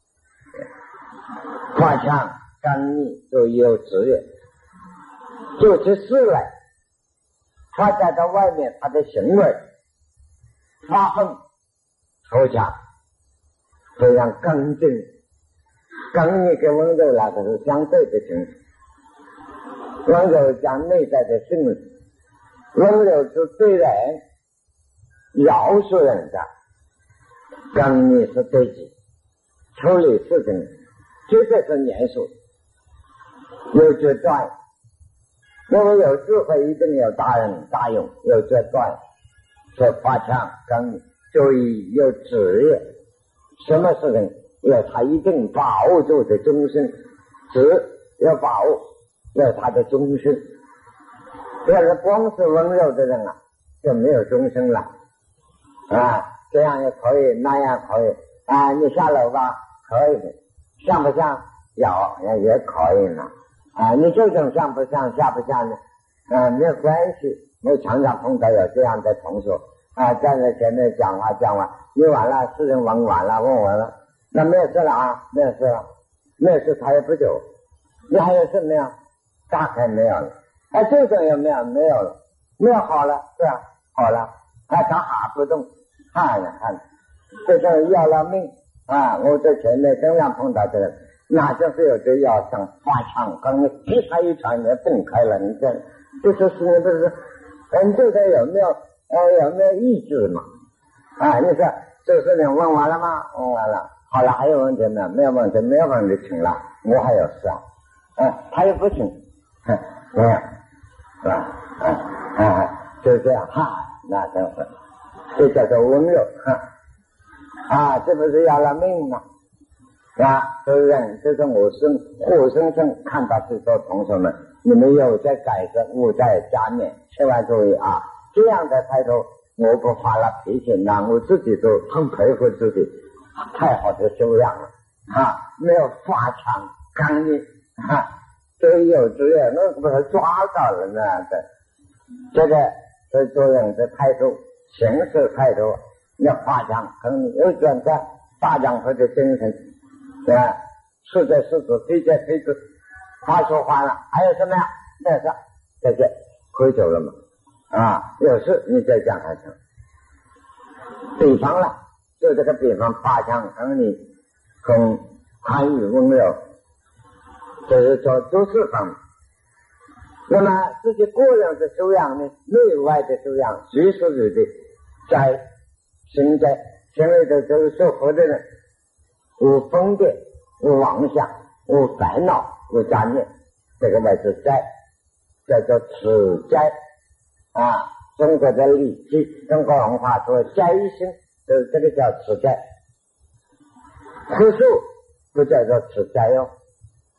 华强刚毅都有职业，做起事来发展到外面，他的行为发愤图强，非常刚正。刚毅跟温柔那个是相对的情形，温柔讲内在的性质，温柔是对人饶恕人的，刚毅是对己处理事情绝对是严肃有决断。因为有智慧一定有大人大勇，有决断，是发强刚毅，所以有职业，什么事情要他一定把握住的终身，职要把握要他的终身。要是光是温柔的人就没有终身了这样也可以，那样可以你下楼吧，可以的，像不像？也可以呢你这种像不像下不像呢没有关系。我常常碰到有这样的同学站在前面讲话，你完了，事情问完了，问完了，那没有事了没有事了，没有事他也不走。你还有事没有？大概没有了。这种有没有？没有了。没有好了，是好了他不动看这种要了命我在前面经常碰到这个，那就是有这要想发枪，刚刚劈他一拳也蹦开了。你这就是不是对他有没有意志嘛你说这事情问完了吗？问完了，好了，还有问题没有问题，没有问题请了，我还有事他也不请没有是吧就这样那真是这叫做温柔这不是要了命吗所以这是我活生生看到这些同学们，你们有在改正，我在加勉，千万注意这样的态度，我不发了脾气我自己都很佩服自己，太好的修养了没有发强刚毅所以有职业那不是抓到了呢这个是做人的态度，行事态度要发强刚毅，有转在大丈夫的精神是在是子，非在非子，他说话了，还有什么呀？没事，这些回走了嘛有事你再讲还行。比方了，就这个比方发强刚毅跟宽裕温柔，就是说都是方面。那么自己个人的修养呢，内外的修养随时随地在行为的就是说佛的人无分别无妄想无烦恼无杂念，这个为之斋，叫做持斋中国的礼记，中国文化说斋心，就是这个叫持斋。吃素不叫做持斋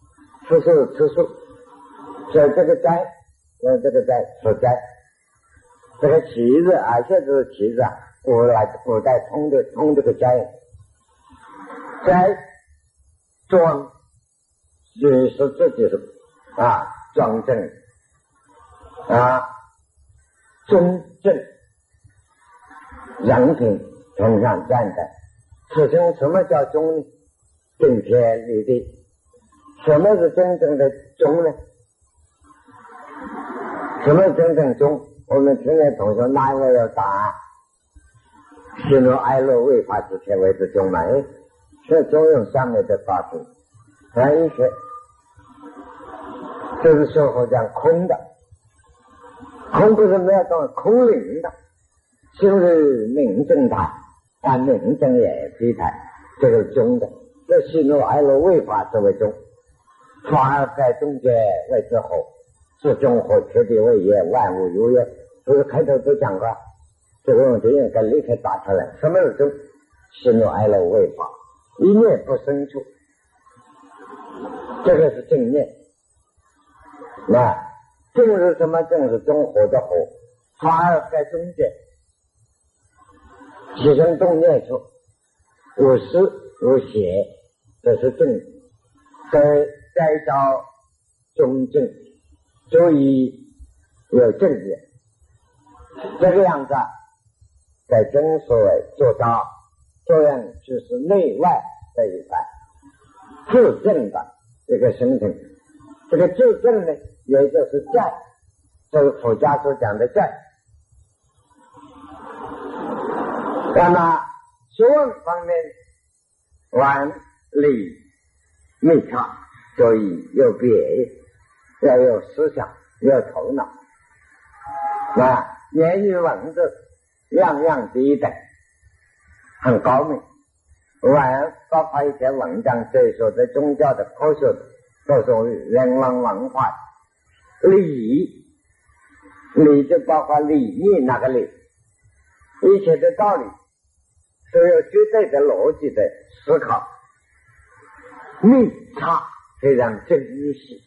吃素吃素，所以这个斋，吃斋，这个旗子啊，现在是旗子啊，古代通这个斋，斋庄就是自己是庄正尊正人品同上站的。此中什么叫忠呢？顶天立地。什么是真正的忠呢？什么是真正忠？我们听见同学哪一位有答案？喜怒哀乐为法之天为之忠嘛？这中用上面的法子，一学就是说佛讲空的，空不是没有东西，空灵的，就是明正台，明正也非台，这个是忠的。这喜怒哀乐为法之为忠，法而在中间为之后，是中和天地为业，万物有业。不是开头都讲过，这个问题应该立刻答出来。什么是忠？喜怒哀乐为法，一念不生处，这个是正念。那正是什么？正是中和的和，法而在中间，起生动念处，无实无邪，这是正。该照中正，所以有正念。这个样子在真所谓做到这样，就是内外这一块自正的这个形成。这个自正呢，也就是在，这个佛家所讲的在。那么学问方面，玩理密差，所以有别，要有思想，要有头脑。言语文字样样第一等，很高明。包括一些文章，这说的宗教的、科学的，都属于人文文化。理就包括理义那个理，一切的道理是有绝对的逻辑的思考，密差非常珍惜。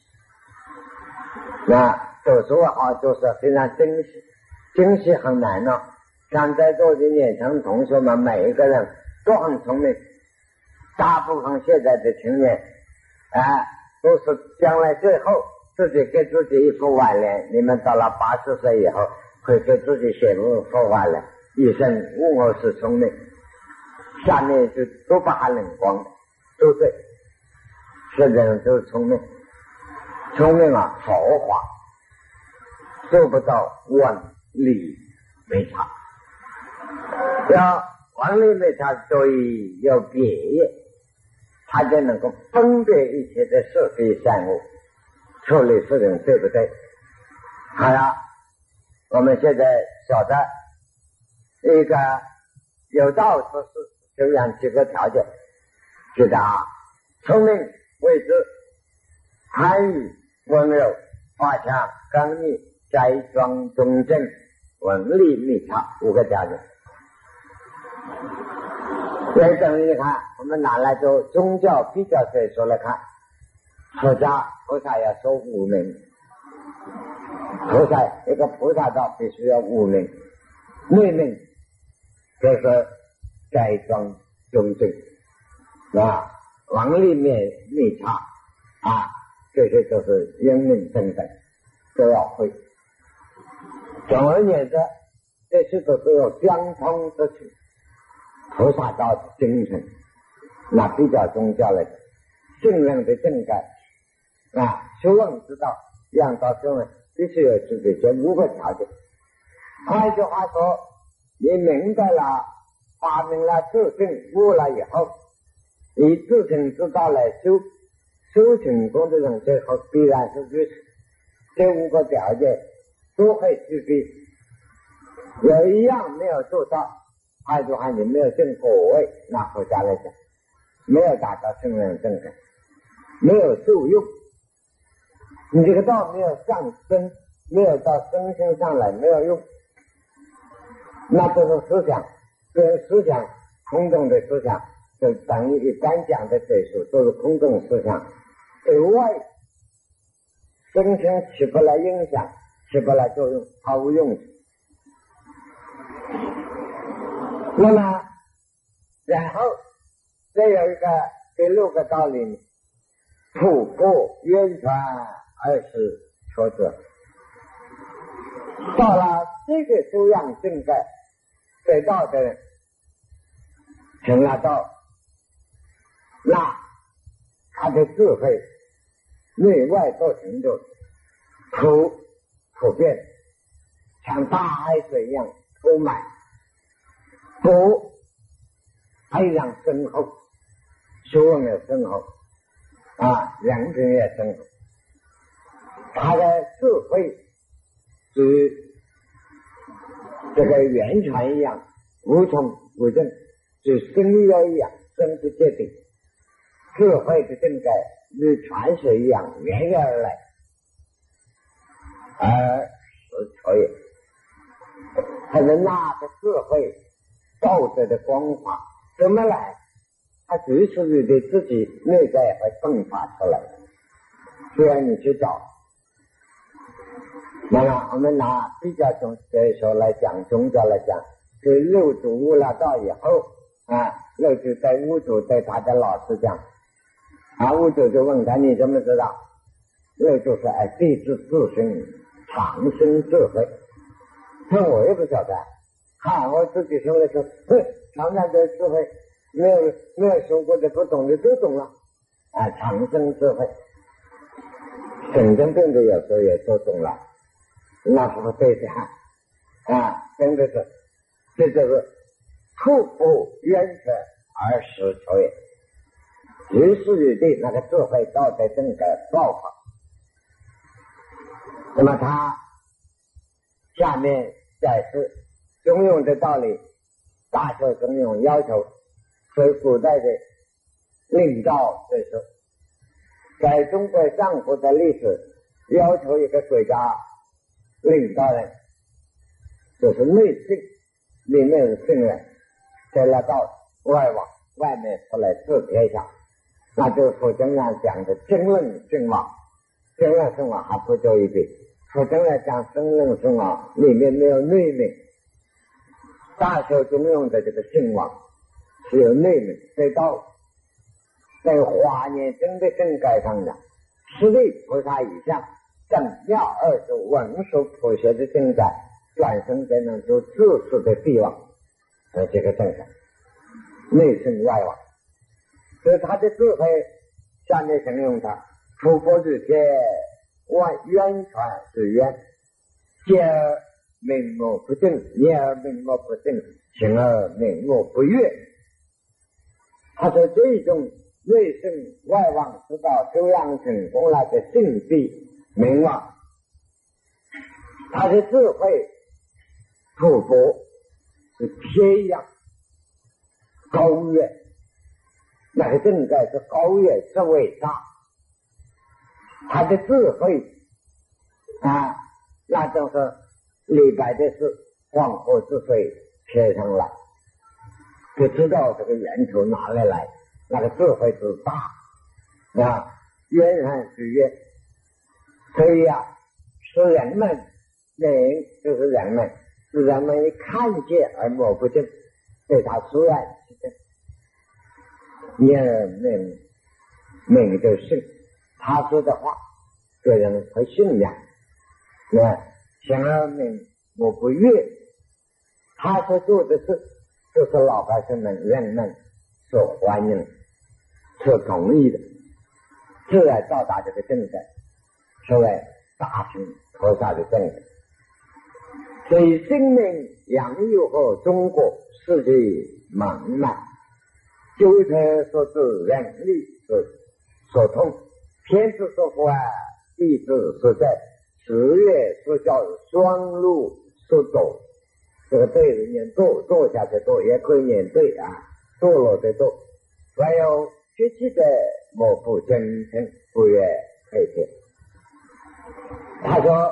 读书好就是非常珍惜，珍惜很难哦。像在座的年轻同学们，每一个人都很聪明，大部分现在的青年都是将来最后自己给自己一副挽联。你们到了80岁以后，会给自己写一副挽联：一生无我是聪明。下面就都把它冷光，都对。现在人都是聪明，聪明佛法做不到文理没差，要文理没差，所以要别业，他就能够分别一切的是非善恶，处理事情对不对？好了，我们现在晓得一个有道之士，就养几个条件，知道聪明为之，涵语温柔，法强刚毅，斋庄中正，文理密差5个条件。所以等于看，我们拿来做宗教比较学说来看，菩萨要说5名，一个菩萨道必须要5名，内名就是斋庄中正文理密差这些都是英明正等，都要会。总而言之，这些都是有相通之处。菩萨道的精神，那比较宗教的正量的正感学问之道，养道学问必须有自己这5个条件。换一句话说，你明白了、发明了自性悟了以后，以自性之道来修成功的人，最后必然是如此。这5个条件都会具备，有一样没有做到，还就你没有正果位，那佛家来讲，没有达到圣人正感，没有受用，你这个道没有上升，没有到身心上来，没有用，那都是思想，跟思想空洞的思想，就等于一般讲的学术都是空洞思想，对外生生起不来影响，起不来作用，毫无用处。那么然后再有一个第六个道理，普布渊传而是说者。到了这个修养境界得到的人成了道，那他的智慧内外都成就普遍，像大海水一样充满，不非常深厚，学问也深厚人品也深厚，他的智慧是这个源泉一样无穷无尽，是深渊一样深不见底，智慧的境界如泉水一样源源而来，而实求也。他能拿着智慧道德的光华怎么来？他随时的自己内在会迸发出来，需要你去找。那么我们拿比较宗教来讲，宗教来讲，这六祖悟了道以后六祖在悟祖对他的老师讲，悟祖就问他你怎么知道？六祖说弟子自身长生智慧。那我也不晓得我自己说的说常常的智慧没有说过的不懂的都懂了长生智慧，真正的有时候也都懂了，那是不对的真的是这就是普布渊泉而实求也，于是于地那个智慧道德正的爆发。那么他下面解释中庸的道理，大学中庸要求，所以古代的领导这是在中国上古的历史要求一个国家领导人，就是内政里面的圣人，再来到外网外面出来治天下，那就是佛经上讲的真论圣王。真论圣王还不足一点，佛经上讲真论圣王里面没有内面，大学中庸的这个圣王是有内面，在道在华严经的正盖上的十位菩萨以上正妙25文殊普贤的正盖转生才能做自私的帝王，这个正盖内圣外王，所以他的智慧下面形容他普佛之天渊泉是渊，见而明目不正，言而明目不正，行而明目不悦。他说这种内圣外王知道修养成功了的圣地明王，他的智慧普佛是天一样高远，那个正在是高远是伟大，他的智慧那就是李白的是黄河之水贴上来，就知道这个源头哪里来，那个智慧之大渊源之渊。所以是人们人就是人们，是人们看见而摸不见，对他虽然是真，言而明就信，他说的话个人会信仰，行而明目不悦，他所做的事就是老百姓们人们所欢迎所同意的，自然到达这个正界，所谓大乘菩萨的正界。所以生命洋溢和中国世界茫茫，纠车所致人力所通，天之所覆地之所在，十月所教双路所走，这个对着念坐下去坐，也可以念对坐落的坐，还有学习的莫不真诚不愿配合。他说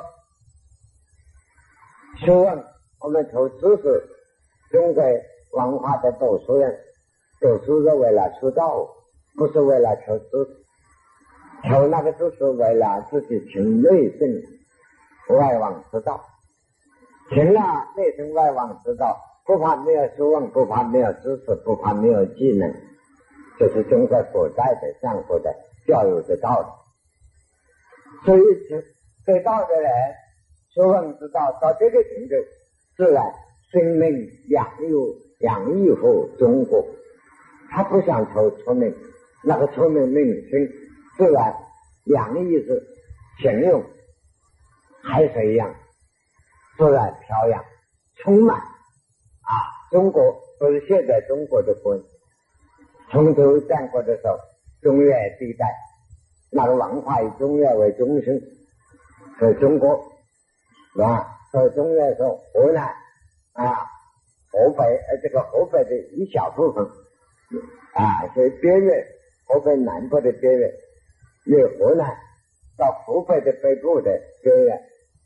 学问我们求知识，中国文化的读书人读书是为了出道，不是为了求知识。 求那个就是为了自己行内证外往之道，行了内证外往之道，不怕没有学问，不怕没有知识，不怕没有技能，这是中国古代的上古的教育的道理。所以对道的人学问之道到这个程度，自然生命养育乎中国。他不想求出名，那个出名名声自然养育是形容海水一样自然飘扬充满中国不是现在中国的国，从头战国的时候，中原地带那个文化以中原为中心，所以中国所以中原说湖南湖北这个湖北的一小部分所以边缘湖北南部的边缘，由湖南到湖北的北部的边缘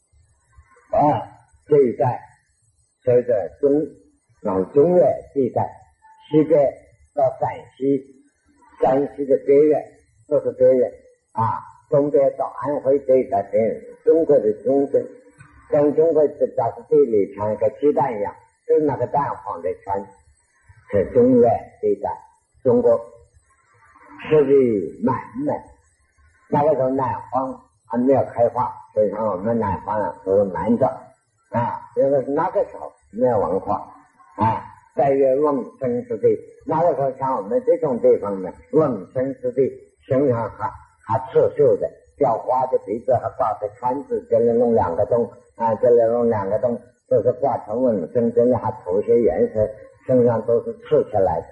这一带，随着中原地带，西边到山西的边缘都是边缘东边到安徽这一带边缘，中国的中间跟中国的假设地理像一个鸡蛋一样，就是那个蛋黄的圈是中原地带。中国是地满门，那个时候南方还没有开发，所以说我们南方都是蛮早因为那个时候没有文化在于瓮城之地，那个时候像我们这种地方呢，瓮城之地身上还刺绣的，雕花的鼻子还挂着圈子，这里弄两个洞这里弄两个洞，都是挂成瓮城，这里还涂些颜色，身上都是刺起来的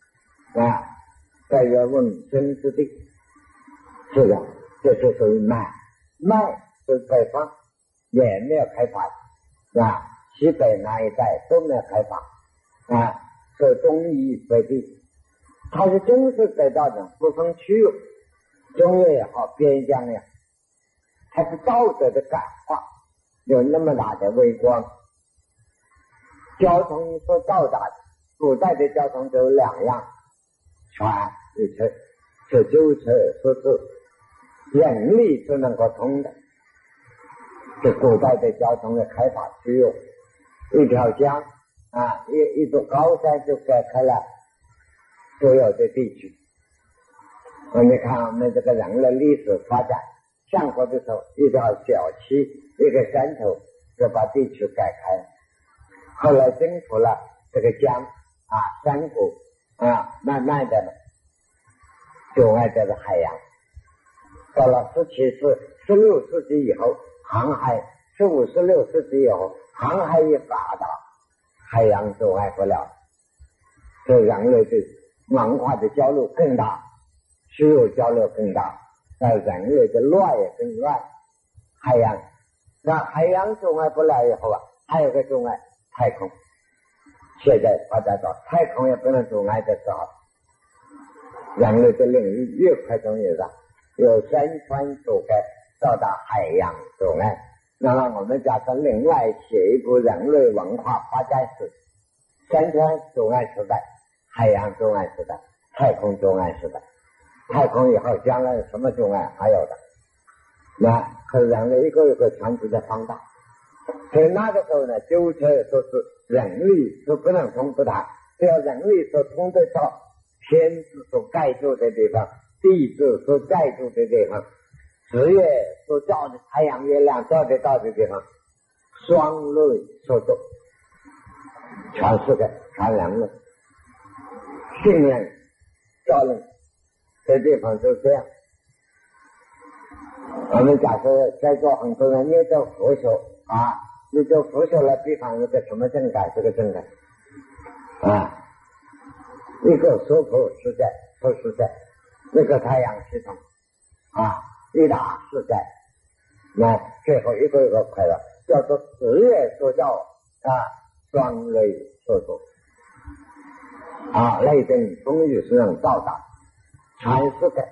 在于瓮城之地，是的，这是属于麦是北方也没有开发西北那一带都没有开发所以东夷北地，它是真是得到的不分区域，中原也好，边疆也好，它是道德的感化，有那么大的微光。交通所到达的，古代的交通只有两样，船与车，是舟车所致，人力是能够通的。是古代的交通的开发区域，一条江一座高山就盖开了所有的地区。你看我们这个人类历史发展，上古的时候一条小溪一个山头就把地区盖开了，后来征服了这个江山谷慢慢的阻碍这个海洋。到了16世纪以后，航海15、16世纪以后，航海也发达，海洋阻碍不了，所以人类的文化的交流更大，需有交流更大，但人类的乱也更乱。海洋阻碍不了以后还有个阻碍太空，现在发展到太空也不能阻碍的时候，人类的领域越快中越大，有山川阻碍到达海洋阻碍。那么我们假设另外写一部人类文化发展史，山川阻碍时代、海洋阻碍时代、太空阻碍时代。太空以后将来什么阻碍还有的，那可是人类一个一个全部在放大。所以那个时候呢，舟车都是人力都不能通不谈，只要人力所通得到天子所盖住的地方，地质所盖住的地方，日月所照的太阳月亮照得到的地方，双类所做，全是个全人类信任照人，这地方就这样。我们假设在座很多人念到佛学你就佛学了，比方一个什么正感，这个正感一个娑婆世界，佛世界，一个太阳系统一大世界，那最后一个一个快乐，叫做日月所照双类所作内证终于是能到达全世界，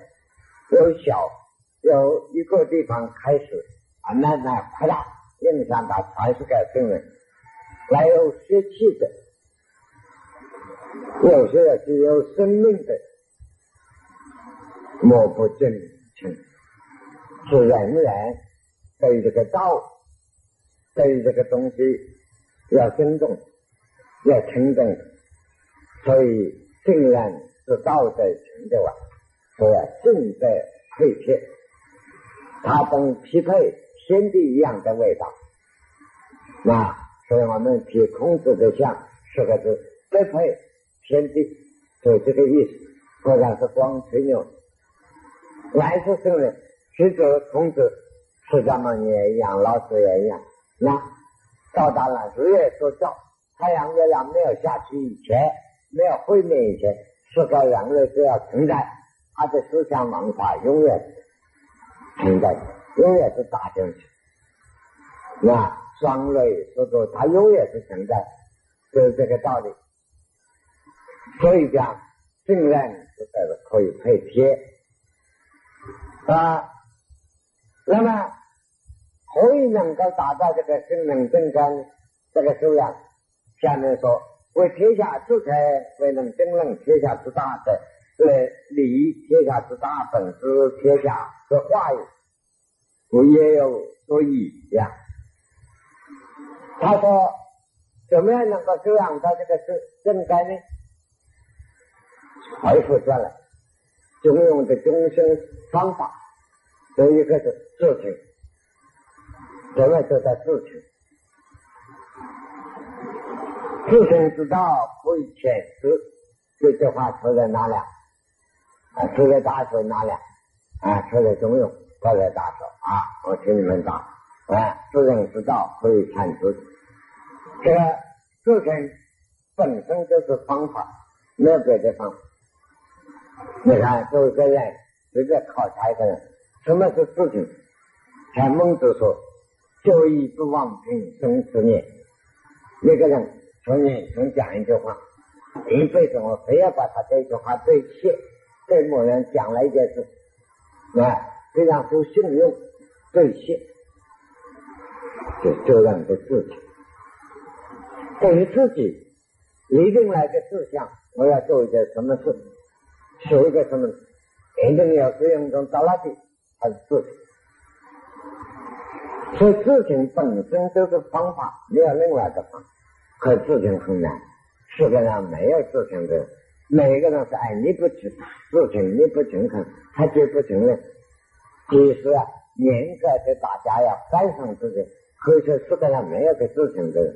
有一个地方开始慢慢扩大，影响到全世界生人，还有血气的，有些是有生命的，莫不真诚是人人对这个道，对这个东西要尊重，要称重，所以圣人是道德成就啊，所以正德配切，它等匹配天地一样的味道。那所以我们提孔子的像4个字，德配天地，就这个意思，不然是光吹牛。来自圣人，其实孔子、释迦牟尼也一样，老子也一样。那到达了日月所照，太阳月亮没有下去以前，没有毁灭以前，4个人类都要存在，他的思想文化永远存在，永远是打进去。那双类所说，它永远是存在，就是这个道理。所以讲，圣人是可以配贴啊。那么可以能够达到这个圣人正根这个数量，下面说为天下之才，为能争论天下之大德，为理天下之大本，知天下之化也，我也有所以呀。他说怎么样能够修养到这个正根呢？回复下来，中用的终身方法，有一个是自情，怎么做到自情？自情之道不以浅识，这句话出在哪里啊？出在大学哪里啊？出在中用，出在大学啊！我听你们讲自情之道不以浅识。这个自情本身就是方法，没有别的方法。你看，作为一个人，随便考察一个人，什么是自情？像孟子说：“就义不忘平生之念。”一个人从年从讲一句话，一辈子我非要把他这句话对切，对某人讲了一件事，非常受信用，对切，就这样的自情。对于自己一定来个志向，我要做一件什么事，学一个什么，一定要使用中到哪里，它是自情。所以自情本身就是方法，没有另外的方法。可自情很难，世界上没有自情的人，每一个人是你不去自情，你不诚恳，他绝不承认。其实严格的大家要反省自己，可是世界上没有个自情的人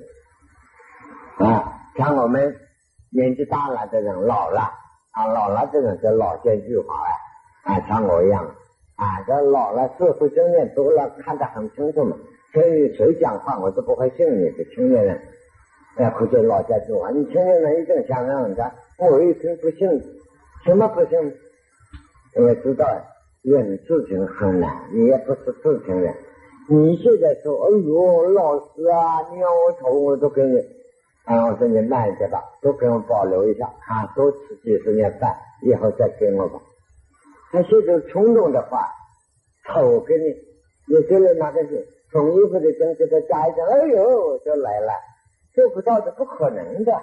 像我们年纪大了的人，老了的人就老见巨华像我一样这老了社会经验多了，看得很清楚嘛，所以谁讲话我都不会信你的青年人或者老家就你青年人一定想让人家，我一听不信，什么不信？因为知道人自情很难，你也不是自情人。你现在说哎呦老师你要我投我都给你我说你慢一点吧，都给我保留一下多吃几十年饭以后再给我吧。他现在冲动的话投给你，你这里拿个是从衣服的东西再加一点，哎呦就来了，做不到的，不可能的。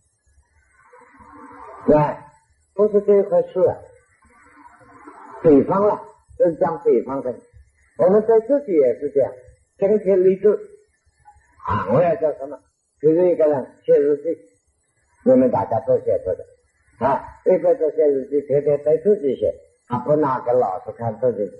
不是这一回事北方了，就是讲北方的，我们在自己也是这样，整体立志我要叫什么？比如一个人写日记，你们大家都写过的一个都写日记，天天对自己写，不拿给老师看自己，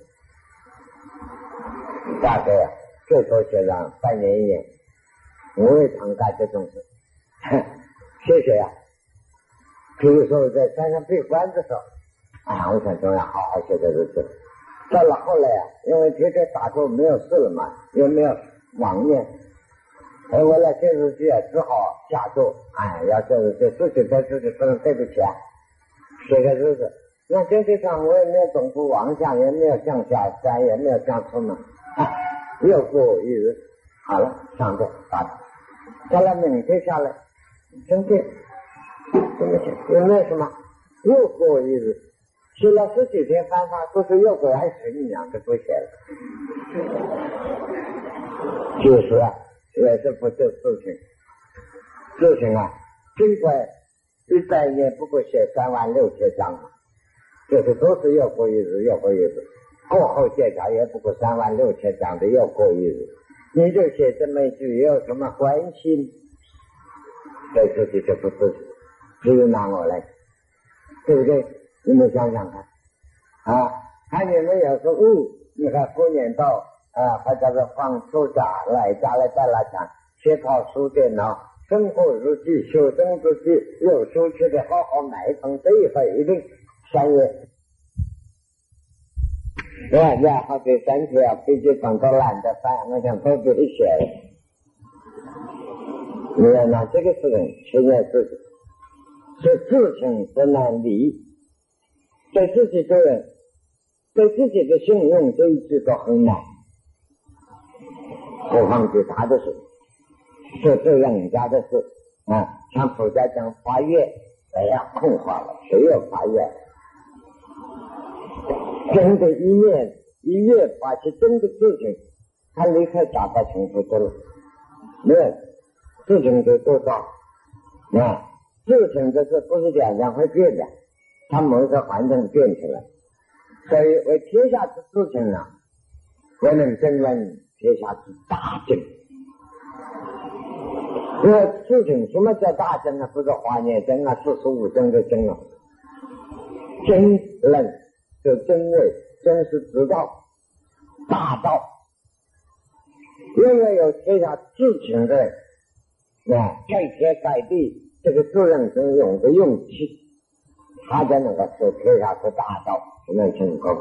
大概最多写上半年1年。我也常干这种事，谢谢比如说我在山上闭关的时候我想中央好好写这日子。到了后来因为天天打坐没有事了嘛，也没有网念，为了写日记只好下坐要写日记，自己在自己不能对不起写个日子。那经济上我也没有总部妄想，也没有向下山，也没有向出门又过一日，好了上坐打坐，到了明天下来真的怎么写有没有什么，又过一日，写了10几天翻发，都是又过还是一样的不写了。就是也是不做事情，尽管100年不过写36000章就是都是又过一日又过一日过后写下也不过36000张的，又过一日，你就写这么一句有什么关系？对自己就不自己，只有拿我来，对不对？你们想想看啊，看你们有时候你看过年到或者是放暑假来家里在那讲写套书电脑生活如记修身之记，有书去的好好买一本，这一回一定3月然后这3天飞机本都懒得翻，我想都不会写了。你要拿这个事情承认自己是自称不难理，对自己做人，对自己的信用这一句都很难，何况对他的事，是对人家的事啊。像佛家讲发愿，哎呀空话了，谁有发愿？真的一月发起真的事情，他离开打到成佛走了，没有事情就做到啊。事情这是不是两样会变的，他某一个环境变出来，所以为天下之事情呢，我能争论天下之大政。因为事情什么叫大政呢？不是华严经啊45经的经啊，经论就真伪，真是知道大道，因为有天下事情的改天改地这个自认真有个勇气，他才能够说天下之大道才能成功。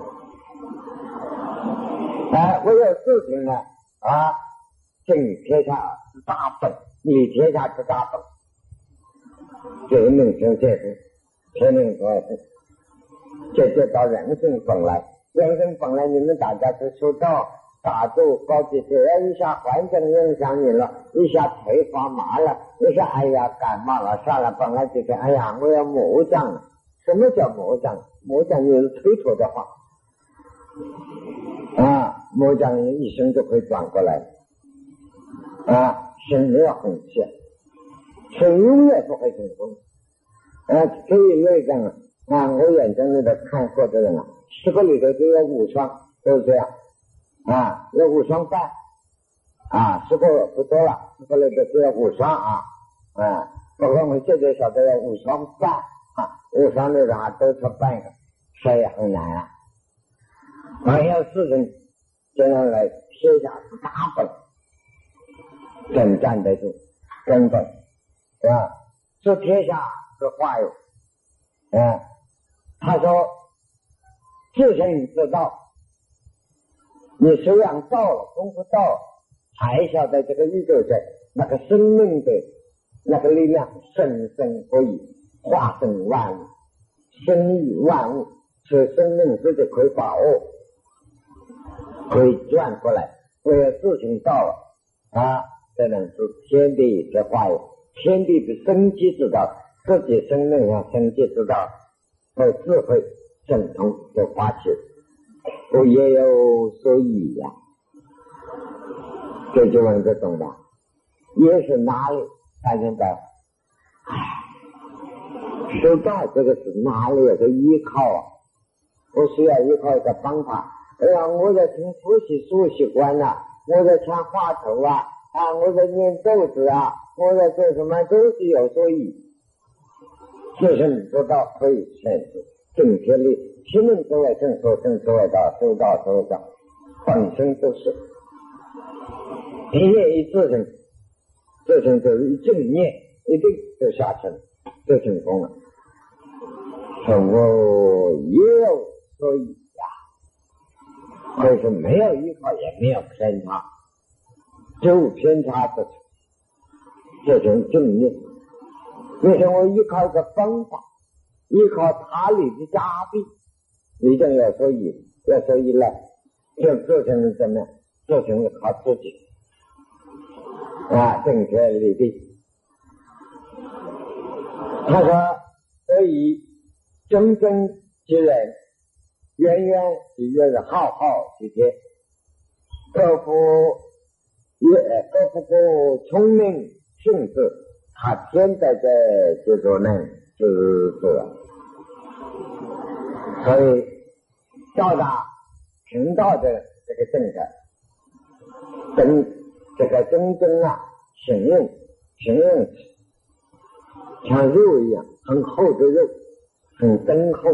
我有事情呢尽天下之大本，理天下之大本，这能成这个天能说这到人生本来，人生本来你们大家是受到打坐高级学，一下环境影响你了，一下腿发麻了，一下哎呀感冒了，算了，本来就是哎呀我要魔障了。什么叫魔障？魔障就是推脱的话魔障一生就会转过来生没有很像，所以永远不会成功可以那个我眼睁睁的看过的人10个里头就有5双都是这样有5双半10个不多了，10个里头就有5双不过我现在晓得有5双半5双里头都是半个，所以很难没有事情这样来天下之大本，真站得住根本是天下之化有他说自身之道，你修养到了，功夫到了，才晓得这个宇宙在那个生命的那个力量生生不已，化生万物，生育万物，是生命自己可以把握，可以转过来。为了事情到了这能是天地之化有，天地的生机之道，自己生命上生机之道和智慧正统就发起，我也有所以这就问这懂了，也是哪里才能的修道，这个是哪里有个依靠我需要依靠一个方法。我在听复习书习惯了，我在看话头我在念咒子我在做什么都是有所以，就是你做到可以选择正确力，心能作为正说正作为道，修道修道本身就是一念一自成，自成就是一正念一定就下沉就成功了。我也有所以可是没有依靠也没有偏差，就偏差不成，这种正念。为什么我依靠一个方法，依靠他里的加倍，一定要所以要所以来，就做成了怎么样？做成了靠自己正确立地。他说所以真正之人，渊渊其月是浩浩其天，各不过聪明性质，他现在的就说呢就是所以到达听到的这个政策，跟这个真正形容像肉一样，很厚的肉，很敦厚，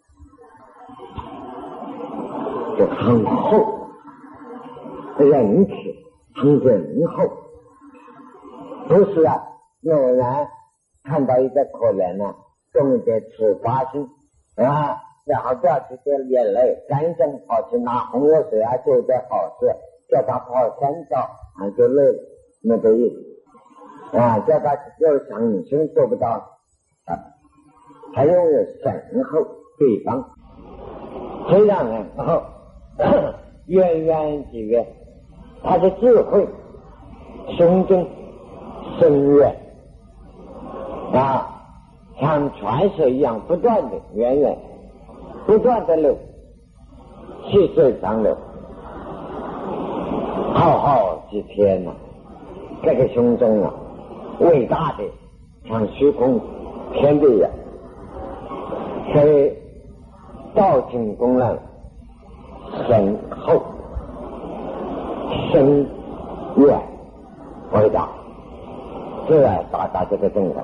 就很厚，人体很仁厚。不是有人看到一个可怜重点处罚性然后掉起点眼泪，赶紧跑去拿红油水做点好事，叫他跑3招就累了，没得意思叫他要想女生做不到他拥有深厚对方，非常人后渊源之源，他的智慧胸襟深远像泉水一样不断的源源不断的流，细水长流，浩浩之天这个胸中伟大的像虚空天地一样，所以道经功能深厚深远伟大，这来达到这个正感。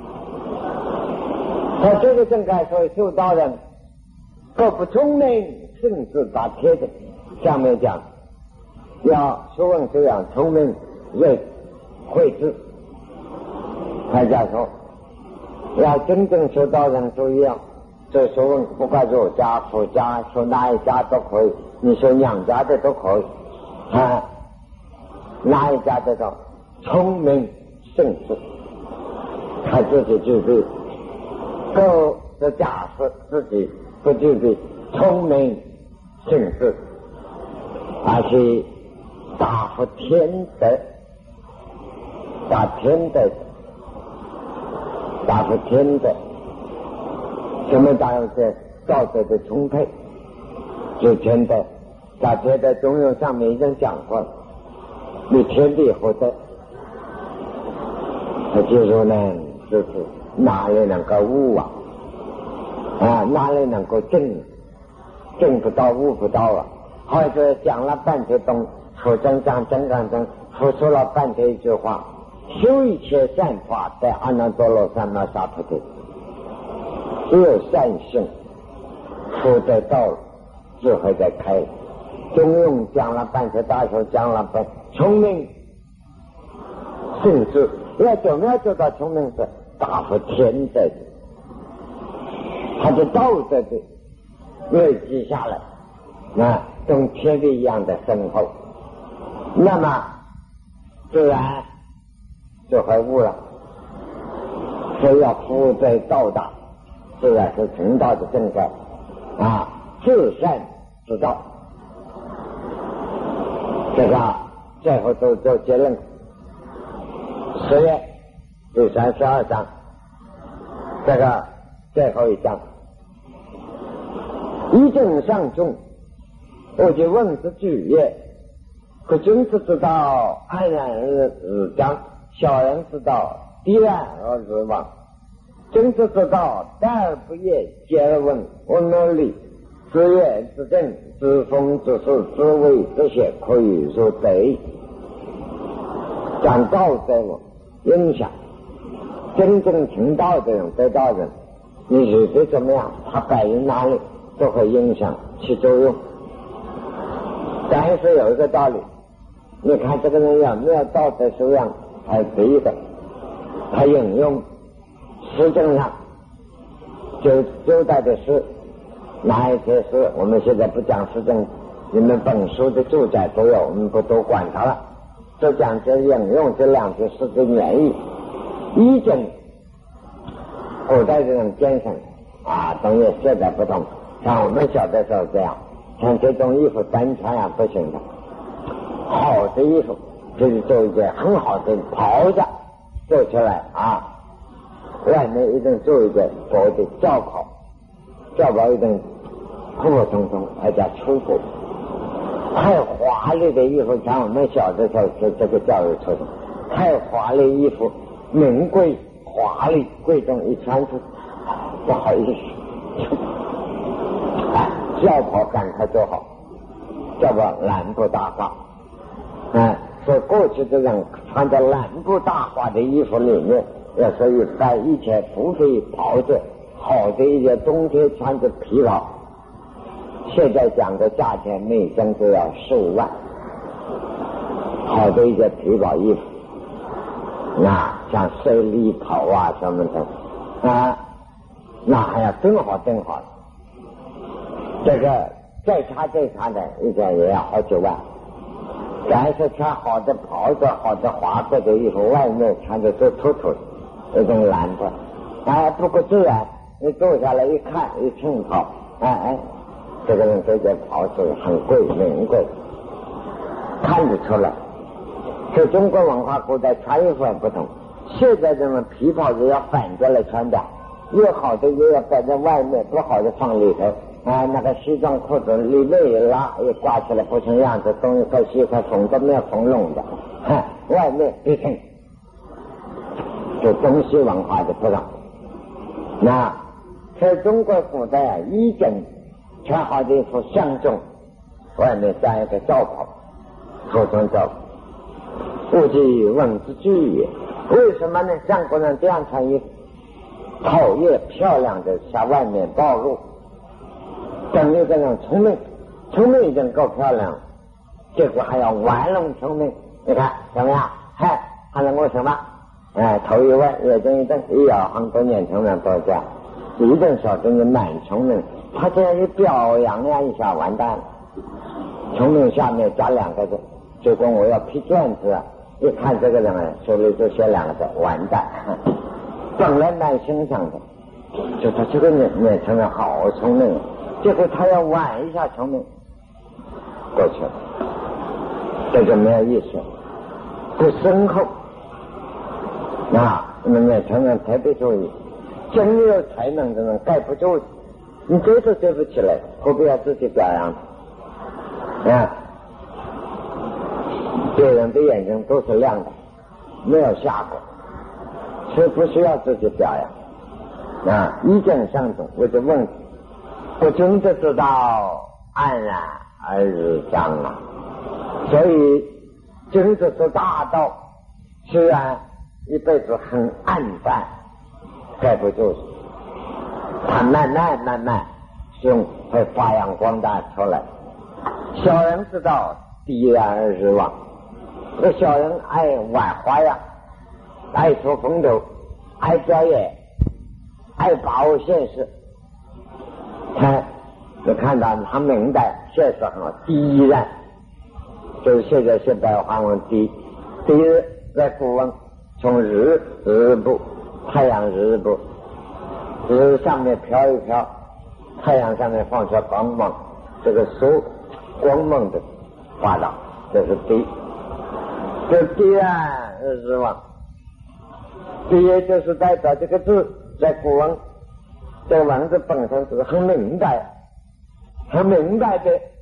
他这个正感，所以修道人各不聪明，甚至打铁的。下面讲要学问这样聪明睿慧智，大家说要真正修道人注意这学问不管儒家佛家说哪一家都可以，你说娘家的都可以哪一家的都聪明圣智，他自己具备，都是假设自己不具备聪明圣智，而是大福天德，大天德，大福天德，什么大有这道德的充沛，就天德，大天德中庸上面已经讲过了，与天地合德。就说呢，就是哪里能够悟哪里能够证不到悟不到或者讲了半天东佛真讲真讲真，佛说了半天一句话，修一切善法在阿耨多罗三藐三菩提，只有善性佛在道了，智慧在开了。中庸讲了半天，大学讲了半，聪明圣智，要怎么样做到聪明是大福天德的，他的道德的累积下来跟天地一样的深厚，那么自然就会悟了。所以要福德道大，自然是成道的正改至善之道。这个最后都做结论，10页第32章，这个最后一章，一正上中，我就问之句也，可君子之道安然而彰，小人之道低然而日亡。君子之道待而不厌，节而问，问而理，知言知正，知风知事，知微知显，可以入德。讲道德影响，真正听道的人得道人，你日子怎么样，他摆于哪里都会影响起作用。但是有一个道理，你看这个人有没有道德修养，还是第一个，他引用实证上交代的事，哪一些事我们现在不讲实证，你们本书的注解都有，我们不多管它了，就讲这引用这2句诗的原意。一种古代这种精神东西现在不同，像我们小的时候这样，像这种衣服单穿不行的，好的衣服就是做一件很好的袍子做出来外面一定做一个薄的罩袍一定普普通通而且粗布，太华丽的衣服，像我们小的时候是这个教育出的，太华丽衣服名贵华丽贵重一穿出不好意思罩袍赶快做好叫做蓝布大褂。所以过去的人穿着蓝布大褂的衣服里面，所以在以前不会袍子，好的一些冬天穿着皮袄，现在讲的价钱每身都要15万，好的一些皮袄衣服，像水里袍啊什么的那还要更好。这个再差的一件也要好几万。但是穿好的袍子、好的华贵的衣服，外面穿的都土土的，那种蓝的，不过自然，你坐下来一看，一称袍，这个人这件袍子很贵，名贵，看得出来。所以中国文化古代穿衣服很不同，现在这种皮袍子要反过来穿的，越好的越要摆在外面，不好的放里头。那个西装裤子里面一拉，一挂起来不成样子，东一块西一块缝都没有缝拢的，外面一层，就中西文化的不同。在中国古代衣锦穿好的衣服相中，外面加一个罩袍，服装罩袍，物即文之具也。为什么呢？中国人这样穿衣服，头越漂亮的向外面暴露。等于这种聪明已经够漂亮了，结果还要玩弄聪明，你看怎么样？还能够什么？头一歪，眼睛一瞪，一咬，很多年轻人都这样，一顿小真的蛮聪明，他这样一表扬一下完蛋了。聪明下面加2个字，结果我要批卷子，一看这个人手里就写2个字，完蛋。本来蛮欣赏的，就他这个年轻人好聪明，结果他要玩一下聪明，过去了，这就没有意思，不深厚。那么年轻人特别注意，真有才能的人盖不住，你追都追不起来，何必要自己表扬？别人的眼睛都是亮的，没有下过，所以不需要自己表扬。一见相中，我就问，我真的知道黯然而日将了，所以真的是大道，虽然一辈子很暗淡，盖不住，它慢慢就会发扬光大出来。小人知道敌然而日亡，这小人爱玩花样，爱出风头，爱表演，爱把握现实。你看到他明代现实很好，敌然就是现代汉文敌日，在古文从日部，太阳日部，日上面飘一飘，太阳上面放出光芒，这个手光芒的发达，这是敌。这敌然而日亡，敌也就是代表这个字在古文，这个文字本身是很明白的